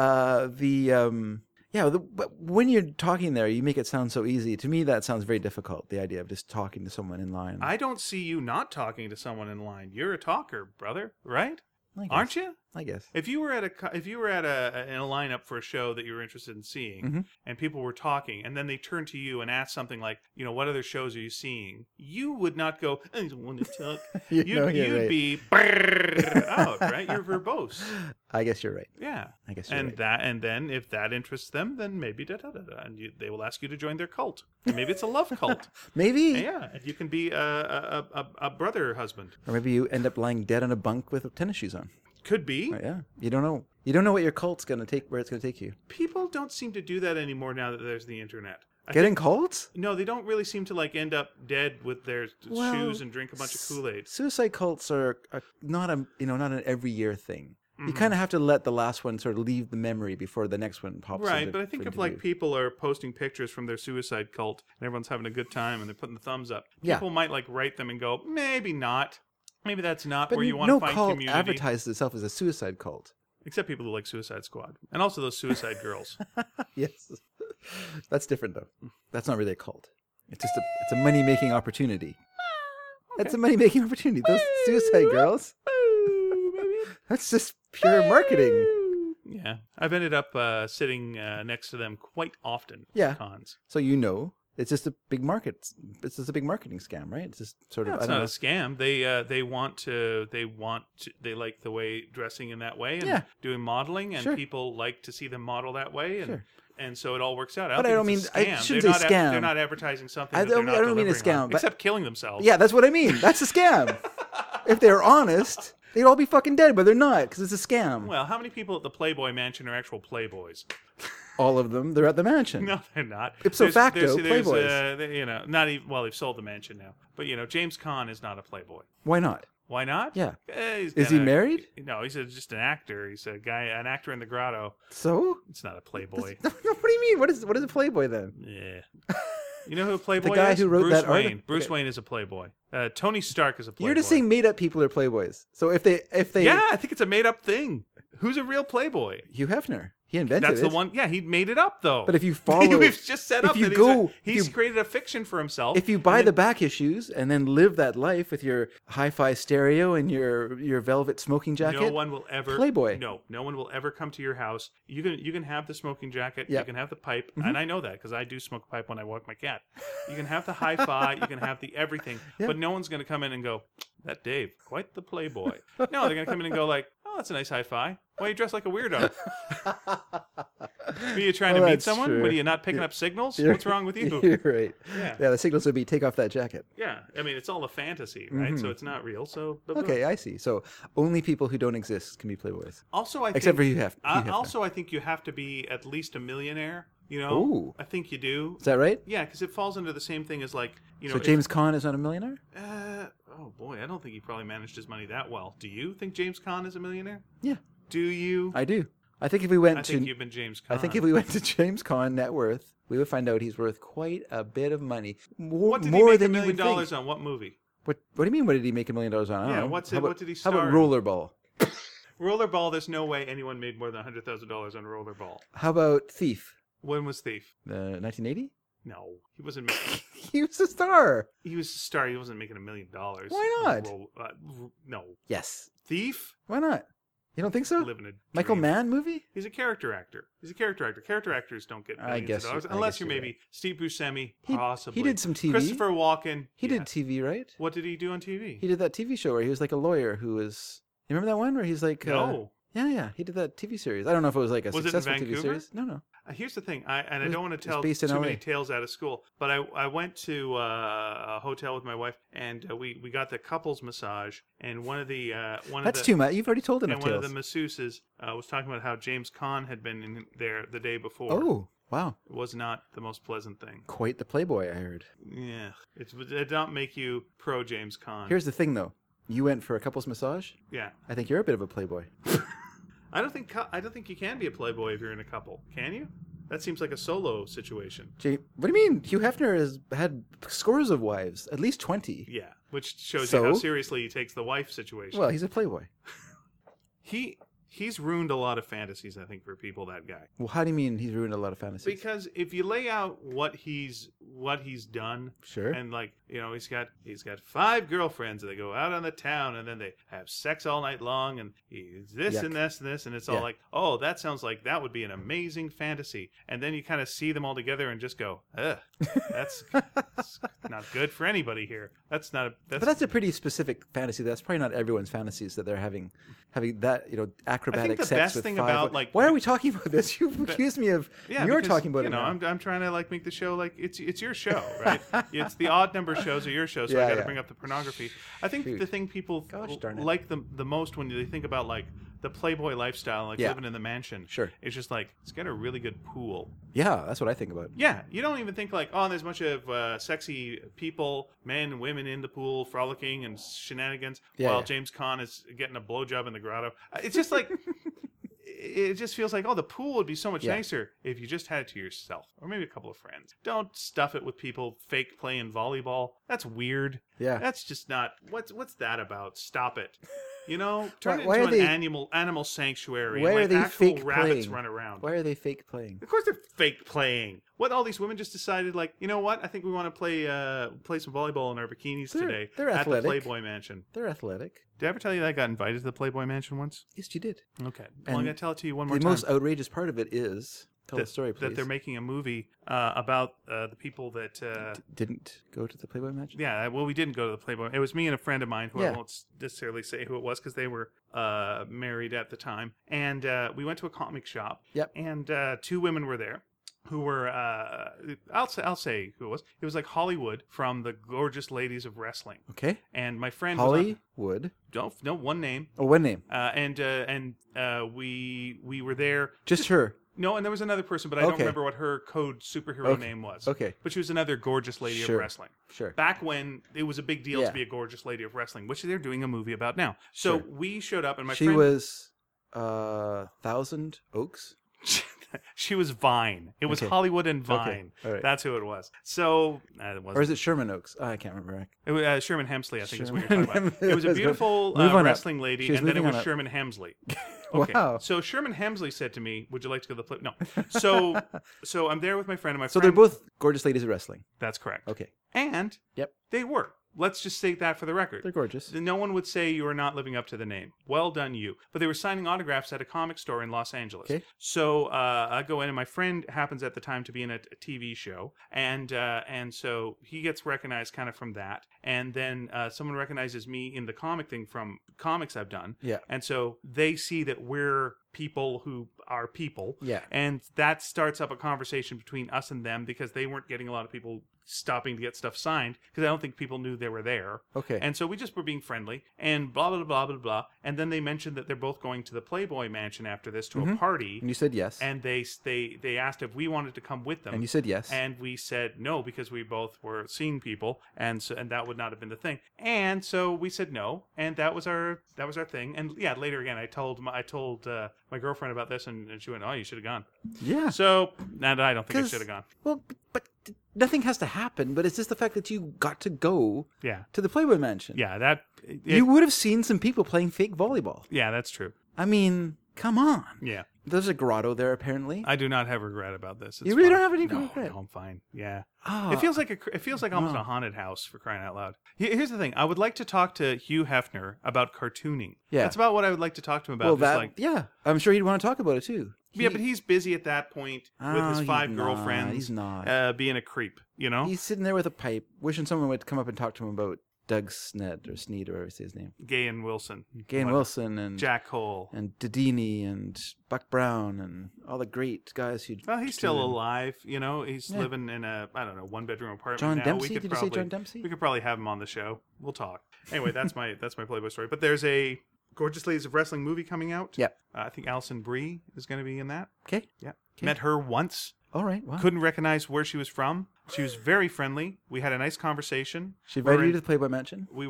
But when you're talking there, you make it sound so easy. To me, that sounds very difficult, the idea of just talking to someone in line. I don't see you not talking to someone in line. You're a talker, brother, right? Aren't you? I guess. If you were in a lineup for a show that you were interested in seeing, and people were talking, and then they turned to you and asked something like, "What other shows are you seeing?" You would not go, "I don't want to talk." You'd be out, right? You're verbose. I guess you're right. Yeah, I guess you're right. And then if that interests them, then maybe and they will ask you to join their cult. And maybe it's a love cult. Maybe. Yeah, and you can be a brother husband, or maybe you end up lying dead on a bunk with tennis shoes on. Could be. Oh, yeah. You don't know. You don't know what your cult's going to take, where it's going to take you. People don't seem to do that anymore now that there's the internet. Getting cults? No, they don't really seem to end up dead with their shoes and drink a bunch of Kool-Aid. Suicide cults are not an every year thing. You kind of have to let the last one sort of leave the memory before the next one pops. Right, but I think if people are posting pictures from their suicide cult and everyone's having a good time and they're putting the thumbs up, people might write them and go, maybe not. Maybe that's not where you want to find community. No cult advertises itself as a suicide cult. Except people who like Suicide Squad. And also those suicide girls. Yes. That's different, though. That's not really a cult. It's a money-making opportunity. Okay. It's a money-making opportunity. Those suicide girls. That's just pure marketing. Yeah. I've ended up sitting next to them quite often at cons. So it's just a big market. It's just a big marketing scam, right? It's just sort of. It's not a scam. They like the way dressing in that way and doing modeling, and people like to see them model that way, and so it all works out. I don't mean I shouldn't say scam. They're not advertising something. I don't mean a scam, except killing themselves. Yeah, that's what I mean. That's a scam. If they're honest, they'd all be fucking dead, but they're not because it's a scam. Well, how many people at the Playboy Mansion are actual playboys? All of them, they're at the mansion. No, they're not. Ipso facto, playboys. Not even. Well, they've sold the mansion now. But James Caan is not a playboy. Why not? Why not? Yeah. He's Is he married? No, he's just an actor. He's an actor in the grotto. So? It's not a playboy. What do you mean? What is a playboy then? Yeah. You know who a playboy is? The guy who wrote Bruce that Wayne. article? Bruce Okay. Wayne is a playboy. Tony Stark is a playboy. You're just saying made up people are playboys. So if they Yeah, I think it's a made up thing. Who's a real playboy? Hugh Hefner, he invented That's it. the one. Yeah, he made it up though. But if you follow, we've just set if up you that go, he's created a fiction for himself. if you buy and the back issues and then live that life with your hi-fi stereo and your velvet smoking jacket, no one will ever Playboy. No one will ever come to your house. You can have the smoking jacket. Yep. You can have the pipe, and I know that because I do smoke a pipe when I walk my cat. You can have the hi-fi. You can have the everything, Yeah. but no one's going to come in and go, "That Dave, quite the playboy." No, they're going to come in and go like, "Oh, that's a nice hi-fi. Why are you dressed like a weirdo? Were you trying to Well, meet that's someone? true. Were you not picking up signals? You're- What's wrong with you?" You're right. Yeah. Yeah, the signals would be take off that jacket. Yeah, I mean it's all a fantasy, right? So it's not real. So Okay, I see. So only people who don't exist can be playboys, Also, I except for think, Hugh Hefner. also, I think you have to be at least a millionaire. Ooh. I think you do. Is that right? Yeah, because it falls into the same thing as like So James Caan is not a millionaire? oh boy, I don't think he probably managed his money that well. Do you think James Caan is a millionaire? Yeah, Do you? I do. I think if we went I to think you've been James Caan. I think if we went to James Caan net worth, we would find out he's worth quite a bit of money. what did he more make than $1 you million would think. on? What movie? What do you mean? What did he make $1 million on? I don't Yeah, know. what's How it- about- what did he How about star in? Rollerball? Rollerball. There's no way anyone made more than $100,000 on Rollerball. How about Thief? When was Thief? 1980? No, he wasn't. Making, He was a star. he was a star. He wasn't making $1 million. Why not? No, Yes. Thief. Why not? You don't think so? Living a Michael dream. Mann movie? He's a character actor. Character actors don't get I millions guess of dollars you- I unless guess you're you're maybe right. Steve Buscemi, He possibly. did some TV. Christopher Walken. He did yeah. TV, right? What did he do on TV? He did that TV show where he was like a lawyer who was. You remember that one where he's like? No. Yeah. He did that TV series. I don't know if it was like a Was it in successful TV Vancouver? series. No. Here's the thing, I was- don't want to it was tell based in too LA. many tales out of school, but I went to a hotel with my wife, and we got the couples massage, and one of the That's too much. You've already told enough and one tales. of the masseuses was talking about how James Caan had been in there the day before. Oh, wow. It was not the most pleasant thing. Quite the playboy, I heard. Yeah, it did not make you pro James Caan. Here's the thing, though. You went for a couple's massage? Yeah. I think you're a bit of a playboy. I don't think you can be a playboy if you're in a couple. Can you? That seems like a solo situation. What do you mean? Hugh Hefner has had scores of wives, at least 20. Yeah, which shows So? you how seriously he takes the wife situation. Well, he's a playboy. He's ruined a lot of fantasies, I think, for people. That guy. Well, how do you mean he's ruined a lot of fantasies? Because if you lay out what he's done, Sure. and like he's got 5 girlfriends and they go out on the town and then they have sex all night long and he's this Yuck. and this and this and it's all Yeah. like, oh, that sounds like that would be an amazing fantasy. And then you kind of see them all together and just go, ugh, that's not good for anybody here. That's not a But that's a pretty specific fantasy. That's probably not everyone's fantasies that they're having that acrobatic the sex best with thing 5. about, like- why are we talking about this? You've accused me of. Yeah, you're because, talking about it now. I'm trying to like make the show like it's your show, right? It's the odd number shows are your show, so I got to bring up the pornography. I think Shoot. the thing people Gosh darn it. like the most when they think about like the Playboy lifestyle, like Yeah. living in the mansion, Sure. it's just like it's got a really good pool. Yeah, that's what I think about. Yeah, you don't even think like, oh, there's a bunch of sexy people, men and women in the pool frolicking and shenanigans, Yeah, while yeah. James Caan is getting a blowjob in the grotto. It's just like. It just feels like, oh, the pool would be so much Yeah. nicer if you just had it to yourself, or maybe a couple of friends. Don't stuff it with people fake playing volleyball. That's weird. Yeah. That's just not. What's that about? Stop it. You know, turn Why it are into they- an animal sanctuary. Why and are let they actual fake rabbits playing? run around. Why are they fake playing? Of course, they're fake playing. What? All these women just decided, like, you know what? I think we want to play some volleyball in our bikinis today they're at athletic. the Playboy Mansion. They're athletic. Did I ever tell you that I got invited to the Playboy Mansion once? Yes, you did. Okay. Well, I'm And gonna tell it to you one more The time. most outrageous part of it is tell the story, please. That they're making a movie about the people that. Didn't go to the Playboy match. Yeah, well, we didn't go to the Playboy. It was me and a friend of mine who Yeah. I won't necessarily say who it was because they were married at the time. And we went to a comic shop. Yep. And 2 women were there. who were I'll say who it was. It was like Hollywood from the Gorgeous Ladies of Wrestling. Okay. And my friend was Hollywood. no, one name. Oh, one name. We were there. Just her. No, and there was another person, but I don't remember what her code superhero name was. Okay. But she was another gorgeous lady of wrestling. Sure. Back when it was a big deal to be a gorgeous lady of wrestling, which they're doing a movie about now. So we showed up, and my friend... She was Thousand Oaks? She was Vine. It was Hollywood and Vine. Okay. All right. That's who it was. So, it wasn't. Or is it Sherman Oaks? Oh, I can't remember. It was Sherman Hemsley, I think is what you're talking about. It was a beautiful wrestling lady, and then it was Sherman Hemsley. Okay. Wow. So Sherman Hemsley said to me, "Would you like to go to the play?" No. So I'm there with my friend, and my So friend. they're both gorgeous ladies of wrestling. That's correct. Okay. And they were. Let's just state that for the record. They're gorgeous. No one would say you are not living up to the name. Well done, you. But they were signing autographs at a comic store in Los Angeles. Okay. So I go in, and my friend happens at the time to be in a TV show, and so he gets recognized kind of from that. And then someone recognizes me in the comic thing from comics I've done. Yeah. And so they see that we're people who are people. Yeah. And that starts up a conversation between us and them because they weren't getting a lot of people stopping to get stuff signed because I don't think people knew they were there. Okay. And so we just were being friendly and blah, blah, blah, blah, blah. And then they mentioned that they're both going to the Playboy Mansion after this to a party. And you said yes. And they asked if we wanted to come with them. And you said yes. And we said no because we both were seeing people, and that would not have been the thing. And so we said no, and that was our thing. And yeah, later again, I told my girlfriend about this, and she went, "Oh, you should have gone." Yeah. So, and I don't think I should have gone. Well, but nothing has to happen. But it's just the fact that you got to go. Yeah. To the Playboy Mansion. Yeah, you would have seen some people playing fake volleyball. Yeah, that's true. I mean, come on. Yeah. There's a grotto there, apparently. I do not have regret about this. It's you really fine. don't have any regret? No, I'm fine. Yeah. Oh. It feels like almost a haunted house, for crying out loud. Here's the thing. I would like to talk to Hugh Hefner about cartooning. Yeah. That's about what I would like to talk to him about. Well, yeah. I'm sure he'd want to talk about it, too. Yeah, but he's busy at that point with his 5 girlfriends. He's not. Being a creep, you know? He's sitting there with a pipe, wishing someone would come up and talk to him about Doug Sneed or Sneed, or whatever you say his name. Gay and Wilson. Wilson and Jack Cole. And Dedini and Buck Brown and all the great guys who... Well, he's still alive, you know? He's living in a, I don't know, 1-bedroom apartment John now. Dempsey? Did you say John Dempsey? We could probably have him on the show. We'll talk. Anyway, that's my Playboy story. But there's a Gorgeous Ladies of Wrestling movie coming out. Yeah. I think Alison Brie is going to be in that. Okay. Yeah. Okay. Met her once. All right. Wow. Couldn't recognize where she was from. She was very friendly. We had a nice conversation. She invited you to the Playboy Mansion? We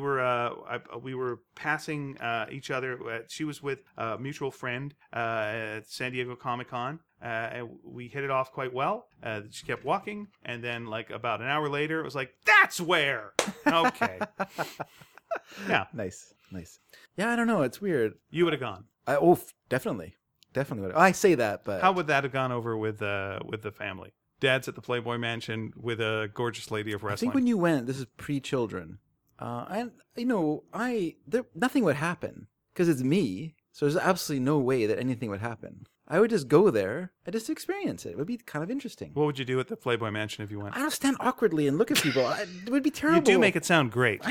were passing each other. She was with a mutual friend at San Diego Comic-Con. And we hit it off quite well. She kept walking, and then like about an hour later, it was like, "That's where." Okay. Yeah. Nice. Yeah, I don't know. It's weird. You would have gone. Definitely would. I say that, but how would that have gone over with the family? Dad's at the Playboy Mansion with a gorgeous lady of wrestling. I think when you went, this is pre-children, and nothing would happen because it's me. So there's absolutely no way that anything would happen. I would just go there and just experience it. It would be kind of interesting. What would you do at the Playboy Mansion if you went? I don't stand awkwardly and look at people. It would be terrible. You do make it sound great.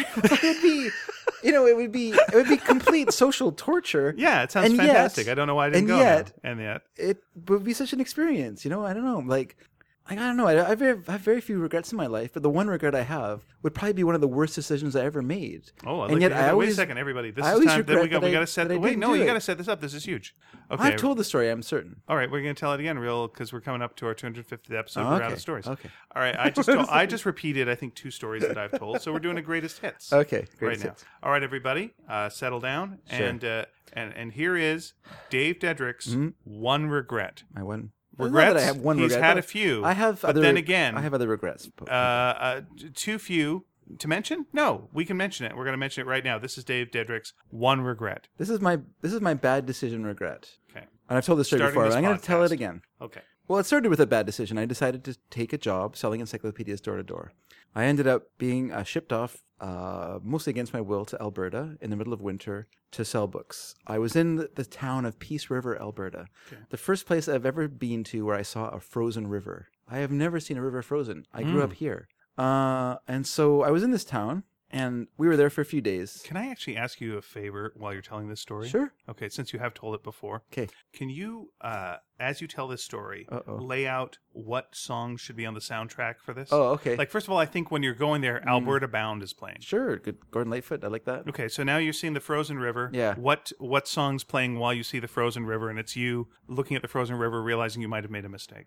It would be complete social torture. Yeah, it sounds fantastic. I don't know why I didn't go. And yet, it would be such an experience. I don't know. I don't know. I have very few regrets in my life, but the one regret I have would probably be one of the worst decisions I ever made. Oh, wait a second, everybody. This is time that we got to set. Wait, no, you got to set this up. This is huge. Okay, I've told the story. I'm certain. All right, we're going to tell it again, because we're coming up to our 250th episode. We're out of stories. Okay. All right, I just repeated I think 2 stories that I've told, so we're doing a greatest hits. Okay, greatest hits. Now. All right, everybody, settle down, sure. and here is Dave Dedrick's one regret. My one. Regrets. I have one He's regret. had a few. I have, but then again, I have other regrets. Too few to mention. No, we can mention it. We're going to mention it right now. This is Dave Dedrick's one regret. This is my bad decision regret. Okay. And I've told this story before. I'm going to tell it again. Okay. Well, it started with a bad decision. I decided to take a job selling encyclopedias door to door. I ended up being shipped off, mostly against my will, to Alberta in the middle of winter to sell books. I was in the town of Peace River, Alberta, the first place I've ever been to where I saw a frozen river. I have never seen a river frozen. I grew up here. And so I was in this town, and we were there for a few days. Can I actually ask you a favor while you're telling this story? Sure. Okay, since you have told it before. Okay. Can you, as you tell this story, Uh-oh. lay out what songs should be on the soundtrack for this? Oh, okay. Like, first of all, I think when you're going there, Alberta Bound is playing. Sure. Good. Gordon Lightfoot. I like that. Okay, so now you're seeing the frozen river. Yeah. What song's playing while you see the frozen river, and it's you looking at the frozen river, realizing you might have made a mistake?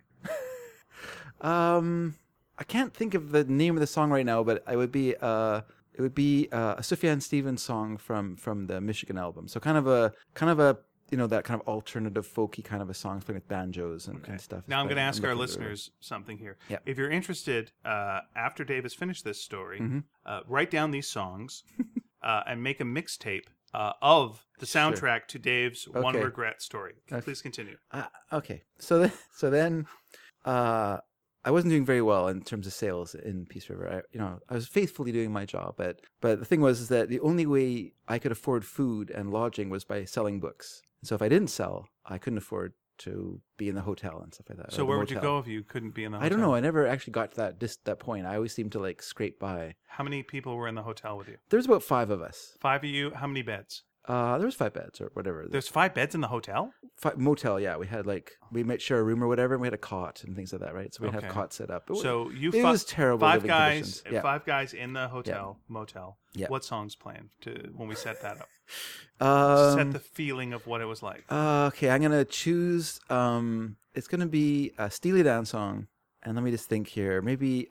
I can't think of the name of the song right now, but it would be a Sufjan Stevens song from the Michigan album. So kind of a that kind of alternative folky kind of a song playing with banjos and stuff. Now I'm going to ask our looking at the river. listeners something here. Yeah. If you're interested, after Dave has finished this story, Mm-hmm. write down these songs and make a mixtape of the soundtrack to Dave's One Okay. Regret story. Please continue. Okay. So then, I wasn't doing very well in terms of sales in Peace River. I was faithfully doing my job, but the thing was is that the only way I could afford food and lodging was by selling books. So if I didn't sell, I couldn't afford to be in the hotel and stuff like that. So or the where would you motel. go if you couldn't be in the hotel? I don't know. I never actually got to that point. I always seemed to like scrape by. How many people were in the hotel with you? There's about 5 of us. 5 of you? How many beds? There was 5 beds or whatever. There's 5 beds in the hotel? Motel, yeah. We had we might share a room or whatever, and we had a cot and things like that, right? So we'd have Okay. cots set up. So it was terrible. 5 living guys, conditions. Yeah. 5 guys in the hotel, motel. Yeah. What songs playing when we set that up? Um, Set the feeling of what it was like. Okay, I'm gonna choose. It's gonna be a Steely Dan song, and let me just think here. Maybe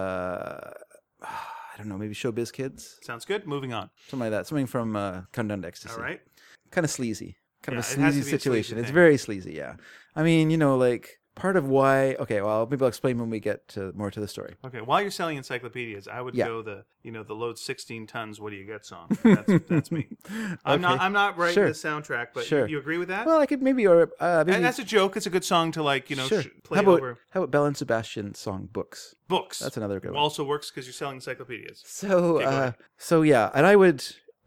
I don't know. Maybe Showbiz Kids, Sounds good.Moving on. something like that. Something from Countdown to Ecstasy. All right. Kind of sleazy. Kind of a Yeah, it has to sleazy be a situation. sleazy It's thing. very sleazy. Yeah. I mean, like part of why. Okay, well, maybe I'll explain when we get more to the story. Okay. While you're selling encyclopedias, I would Yeah. go the load 16 tons. What do you get song? That's me. I'm not writing Sure. the soundtrack, but Sure. you agree with that? Well, I could maybe maybe. and as a joke, it's a good song to Sure. play How about over Belle and Sebastian's song "Books"? books. That's another good one. Also works because you're selling encyclopedias. So, Okay, go ahead. so yeah, and I would,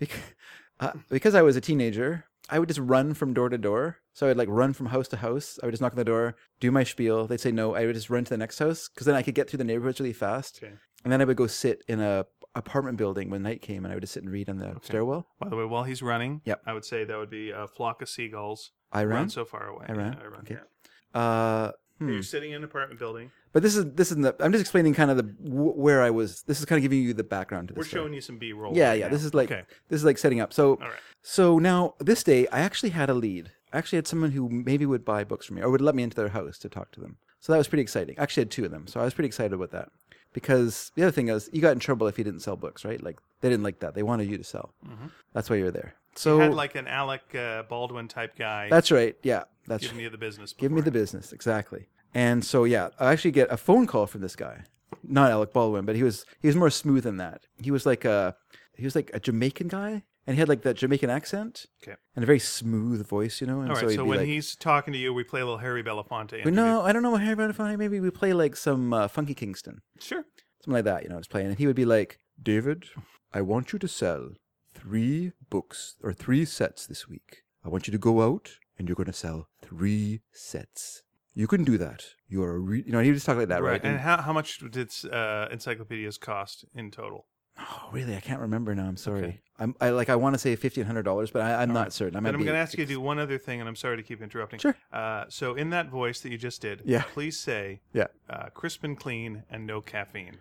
because I was a teenager, I would just run from door to door. So I'd like run from house to house. I would just knock on the door, do my spiel. They'd say no. I would just run to the next house because then I could get through the neighborhoods really fast. Okay. And then I would go sit in a apartment building when night came, and I would just sit and read on the stairwell. By the way, while he's running, Yep. I would say that would be a flock of seagulls. I ran. Run so far away. I ran. Yeah, I run. Okay. Yeah. Hmm. You're sitting in an apartment building. But this is I'm just explaining kind of where I was. This is kind of giving you the background to this. We're story. showing you some B-roll. Yeah, right yeah. now. This is like Okay. setting up. So, All right. so now this day, I actually had a lead. I actually had someone who maybe would buy books from me or would let me into their house to talk to them. So that was pretty exciting. I actually had 2 of them, so I was pretty excited about that. Because the other thing is, you got in trouble if you didn't sell books, right? Like they didn't like that. They wanted you to sell. Mm-hmm. That's why you were there. So You had like an Alec Baldwin type guy that's right. Yeah, that's giving you the business. give me the business exactly. And so yeah, I actually get a phone call from this guy, not Alec Baldwin, but he was more smooth than that. He was like a Jamaican guy, and he had like that Jamaican accent Okay. and a very smooth voice, And All right. so he'd So be when like, he's talking to you, we play a little Harry Belafonte. but interview. no, I don't know what Harry Belafonte. Maybe we play like some Funky Kingston, Sure. something like that. Just playing, and he would be like, "David, I want you to sell 3 books or 3 sets this week. I want you to go out and you're going to sell 3 sets. You can do that. You are he would just talk like that, right? And how much did encyclopedias cost in total? Oh, really? I can't remember now. I'm sorry. I want to say $1,500, but I'm not certain. I might Then I'm be. going to ask you to do one other thing, and I'm sorry to keep interrupting. Sure. So in that voice that you just did, Yeah. please say Yeah. crisp and clean and no caffeine.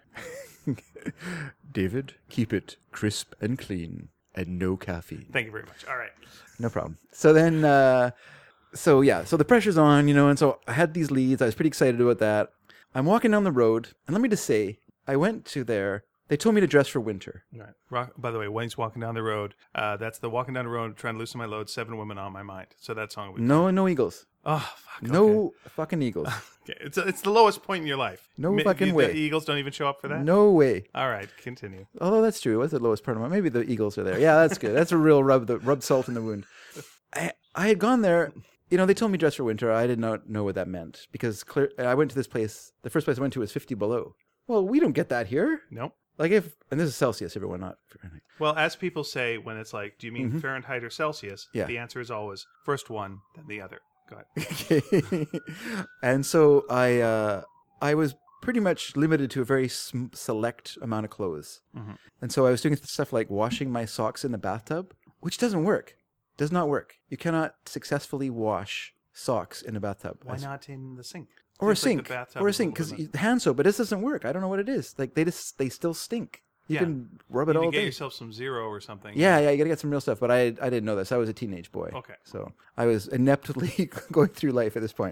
David, keep it crisp and clean and no caffeine. Thank you very much. All right. No problem. So then, so the pressure's on, and so I had these leads. I was pretty excited about that. I'm walking down the road, and let me just say, I went to there. They told me to dress for winter. Right. By the way, when he's walking down the road, that's the walking down the road, trying to loosen my load, 7 women on my mind. So that song would No Eagles. Oh, fuck. No fucking Eagles. Okay. It's the lowest point in your life. No fucking way. The Eagles don't even show up for that? No way. All right, continue. Although that's true. It was the lowest part of my. Maybe the Eagles are there. Yeah, that's good. That's a real rub salt in the wound. I had gone there. They told me dress for winter. I did not know what that meant because I went to this place. The first place I went to was 50 below. Well, we don't get that here. Nope. Like and this is Celsius, everyone, not Fahrenheit. Well, as people say when it's like, do you mean Fahrenheit or Celsius? Yeah. The answer is always first one, then the other. Go ahead. Okay. And so I was pretty much limited to a very select amount of clothes. Mm-hmm. And so I was doing stuff like washing my socks in the bathtub, which doesn't work. Does not work. You cannot successfully wash socks in a bathtub. Why not in the sink? Or a Seems like sink. the bathtub Or a is sink. little Because bit- hand soap, but this doesn't work. I don't know what it is. Like, they still stink. You Yeah. can rub it You need all to get day. yourself some Zero or something. Yeah, you got to get some real stuff. But I didn't know this. I was a teenage boy. Okay. So I was ineptly going through life at this point.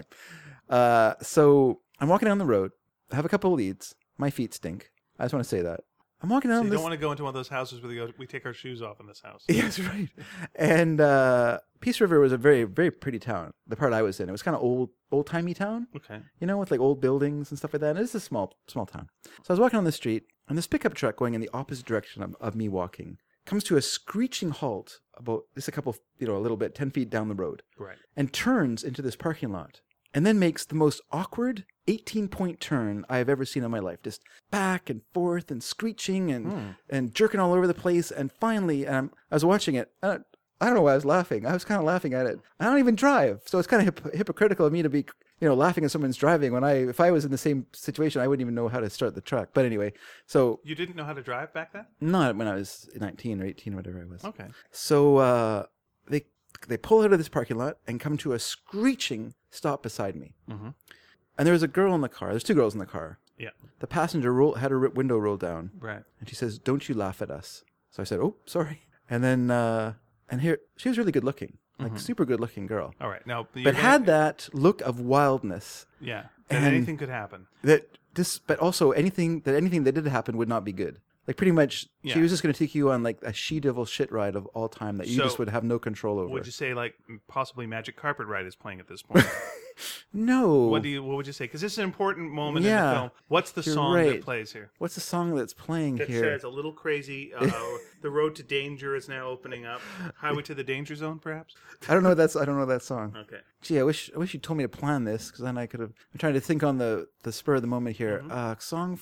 So I'm walking down the road. I have a couple of leads. My feet stink. I just want to say that. I'm walking So down you this... don't want to go into one of those houses where we take our shoes off in this house. Yes, right. And Peace River was a very, very pretty town. The part I was in, it was kind of old-timey town. Okay. You know, with like old buildings and stuff like that. And it's a small town. So I was walking on the street, and this pickup truck going in the opposite direction of me walking comes to a screeching halt about just a little bit, 10 feet down the road, Right. and turns into this parking lot, and then makes the most awkward 18-point turn I have ever seen in my life. Just back and forth and screeching and jerking all over the place. And finally, I was watching it. I don't know why I was laughing. I was kind of laughing at it. I don't even drive. So it's kind of hypocritical of me to be, laughing at someone's driving when if I was in the same situation, I wouldn't even know how to start the truck. But anyway, so You didn't know how to drive back then? not when I was 19 or 18 or whatever I was. Okay. So they pull out of this parking lot and come to a screeching stop beside me. Mm-hmm. And there was a girl in the car. There's two girls in the car. Yeah. The passenger had her window rolled down. Right. And she says, "Don't you laugh at us." So I said, "Oh, sorry." And then, and here, she was really good looking. Like, super good looking girl. All right. Now, But had that look of wildness Yeah. And and- anything could happen. but also anything that did happen would not be good. Like, pretty much, she Yeah. was just going to take you on, like, a she-devil shit ride of all time that you So, just would have no control over. Would you say like possibly Magic Carpet Ride is playing at this point? No. What would you say? Because this is an important moment in Yeah. the film. What's the You're song right. that plays here? What's the song that's playing That here? says "A Little Crazy." The road to danger is now opening up. Highway to the Danger Zone, perhaps. I don't know that song. Okay. Gee, I wish you told me to plan this, because then I could have. I'm trying to think on the spur of the moment here. Song.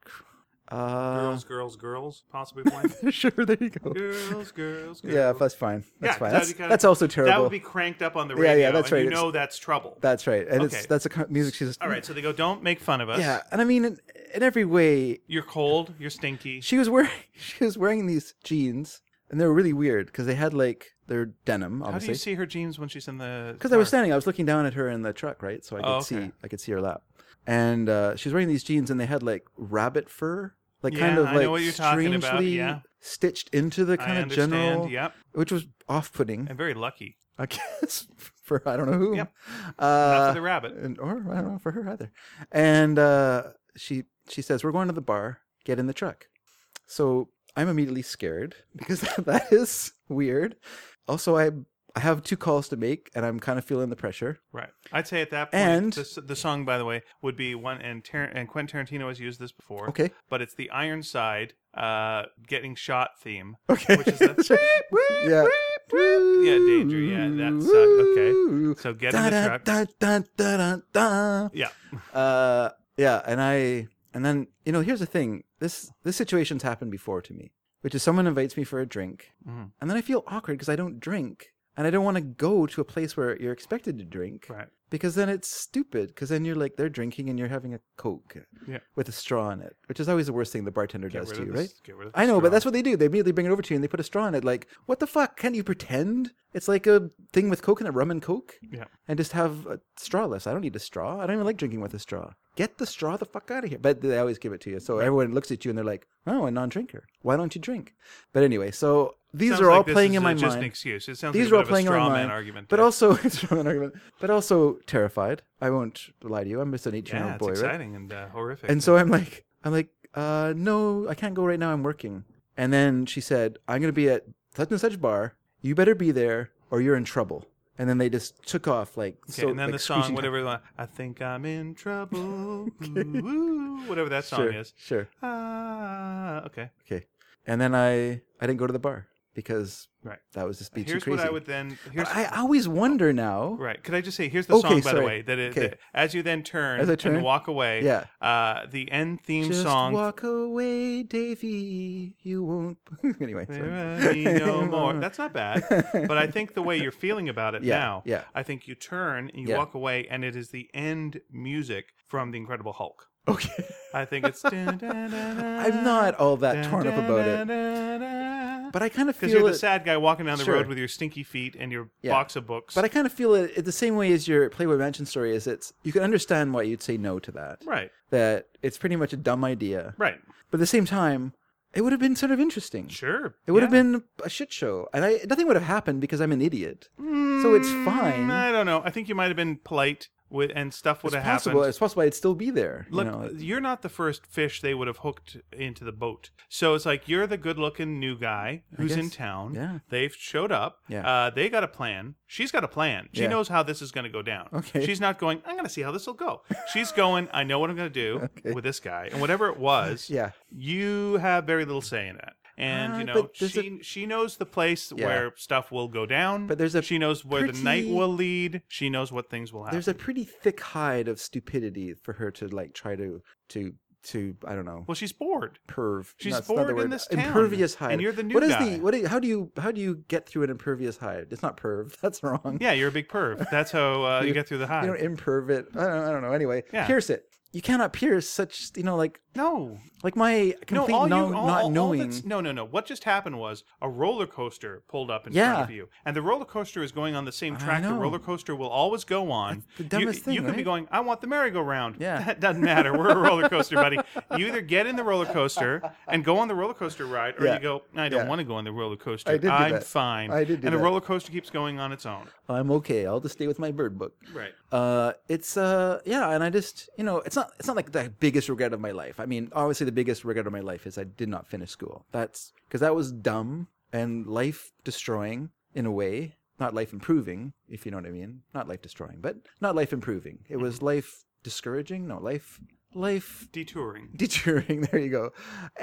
Girls, possibly playing. Sure, there you go. Girls. Yeah, that's fine. That's fine. that'd be kinda- That's also terrible. That would be cranked up on the radio. yeah, that's and right. You It's- know that's trouble. That's right, and Okay. that's the music she's. All right, so they go, "Don't make fun of us. Yeah, and I mean, in every way, You're cold. You're stinky." she was wearing these jeans, and they were really weird because they had like their denim, How do obviously. you see her jeans when she's in the? Because I was standing, I was looking down at her in the truck, right? So I could see her lap, and she was wearing these jeans, and they had like rabbit fur, like kind Yeah, of I like know what you're talking about, strangely yeah. stitched into the I kind of understand. general, Yep. which was off-putting, And very lucky. I guess, for I don't know who. Yep. Not for the rabbit. Or I don't know for her either. And she says, "We're going to the bar. Get in the truck." So I'm immediately scared because that is weird. Also, I have 2 calls to make, and I'm kind of feeling the pressure. Right. I'd say at that point, And- the song, by the way, would be one, and Quentin Tarantino has used this before. Okay. But it's the Ironside getting shot theme. Okay. Which is the, Yeah. yeah, danger. Yeah, that's okay. So get in the truck. Da, da, da, da, da. Yeah. Yeah, and then here's the thing. This situation's happened before to me, which is someone invites me for a drink, and then I feel awkward because I don't drink, and I don't want to go to a place where you're expected to drink, Right. because then it's stupid. Because then you're like, they're drinking and you're having a Coke Yeah. with a straw in it, which is always the worst thing the bartender Get does rid to of you, the- right? get rid of the I know, but straw. that's what they do. They immediately bring it over to you and they put a straw in it. Like, what the fuck? Can't you pretend it's like a thing with coconut rum and Coke? Yeah. And just have a strawless. I don't need a straw. I don't even like drinking with a straw. Get the straw the fuck out of here. But they always give it to you. So everyone looks at you and they're like, "Oh, a non-drinker. Why don't you drink?" But anyway, so these Sounds are all like this playing is in my just an mind. excuse. It sounds These like are a all bit of a playing in my straw man mind. argument. But there. also, it's an argument. But also terrified. I won't lie to you. I'm just an 18-year-old yeah, it's boy, right? exciting and horrific. And so I'm like, no, I can't go right now. I'm working. And then she said, "I'm going to be at such and such bar. You better be there or you're in trouble." And then they just took off like Okay, so. and then like the song, screeching- whatever, I think I'm in trouble, ooh, whatever that song Sure, is. sure. Ah, okay. Okay. And then I didn't go to the bar because Right. that was just be Here's too crazy. what I would then. Here's, I always wonder now. Right. Could I just say, here's the song, by the sorry. way, that as you then turn, As I turn? and walk away, Yeah. the end theme Just song. walk away, Davy. You won't. Anyway. There sorry. will be no more. That's not bad. But I think the way you're feeling about it now, yeah. I think you turn and you Yeah. walk away, and it is the end music from The Incredible Hulk. Okay. I think it's. I'm I'm not all that torn up about it, but I kind of Because feel you're it. the sad guy walking down the Sure. road with your stinky feet and your Yeah. box of books. But I kind of feel it the same way as your Playboy Mansion story is. You can understand why you'd say no to that. Right. That it's pretty much a dumb idea. Right. But at the same time, it would have been sort of interesting. Sure. It would have been a shit show, and nothing would have happened because I'm an idiot. So it's fine. I don't know. I think you might have been polite and stuff would It's have possible. happened. It's possible I'd still be there. Look, you know? you're not the first fish they would have hooked into the boat. So it's like you're the good-looking new guy who's in guess. town. Yeah. They've showed up. Yeah. They got a plan. She's got a plan. She Yeah. knows how this is going to go down. Okay. She's not going, I'm going to see how this will go. She's going, I know what I'm going to do with this guy. And whatever it was, Yeah. you have very little say in that. And, but there's she knows the place where stuff will go down. But there's a she knows where the night pretty- will lead. She knows what things will happen. There's a pretty thick hide of stupidity for her to like try to I don't know. Well, she's bored. Perv. She's That's not the bored in word. this town. Impervious hide. And you're the new What is guy. how do you get through an impervious hide? It's not perv. That's wrong. Yeah, you're a big perv. That's how you get through the high. You don't imperv it. I don't know. Anyway, Yeah. pierce it. You cannot pierce such, No. like my complete not knowing. No. What just happened was a roller coaster pulled up in Yeah. front of you, and the roller coaster is going on the same track the know. roller coaster will always go on. the dumbest thing, You could be right? going, I want the merry-go-round. Yeah. That doesn't matter. We're a roller coaster, buddy. You either get in the roller coaster and go on the roller coaster ride, or Yeah. you go, I don't Yeah. want to go on the roller coaster. I did do I'm that. fine. I did do and the that. roller coaster keeps going on its own. I'm okay. I'll just stay with my bird book. Right. It's yeah, and I just it's not like the biggest regret of my life. I mean, obviously the biggest regret of my life is I did not finish school. That's because that was dumb and life destroying in a way. Not life improving, if you know what I mean. Not life destroying, but not life improving. It was life discouraging. No, life Detouring. deterring. There you go.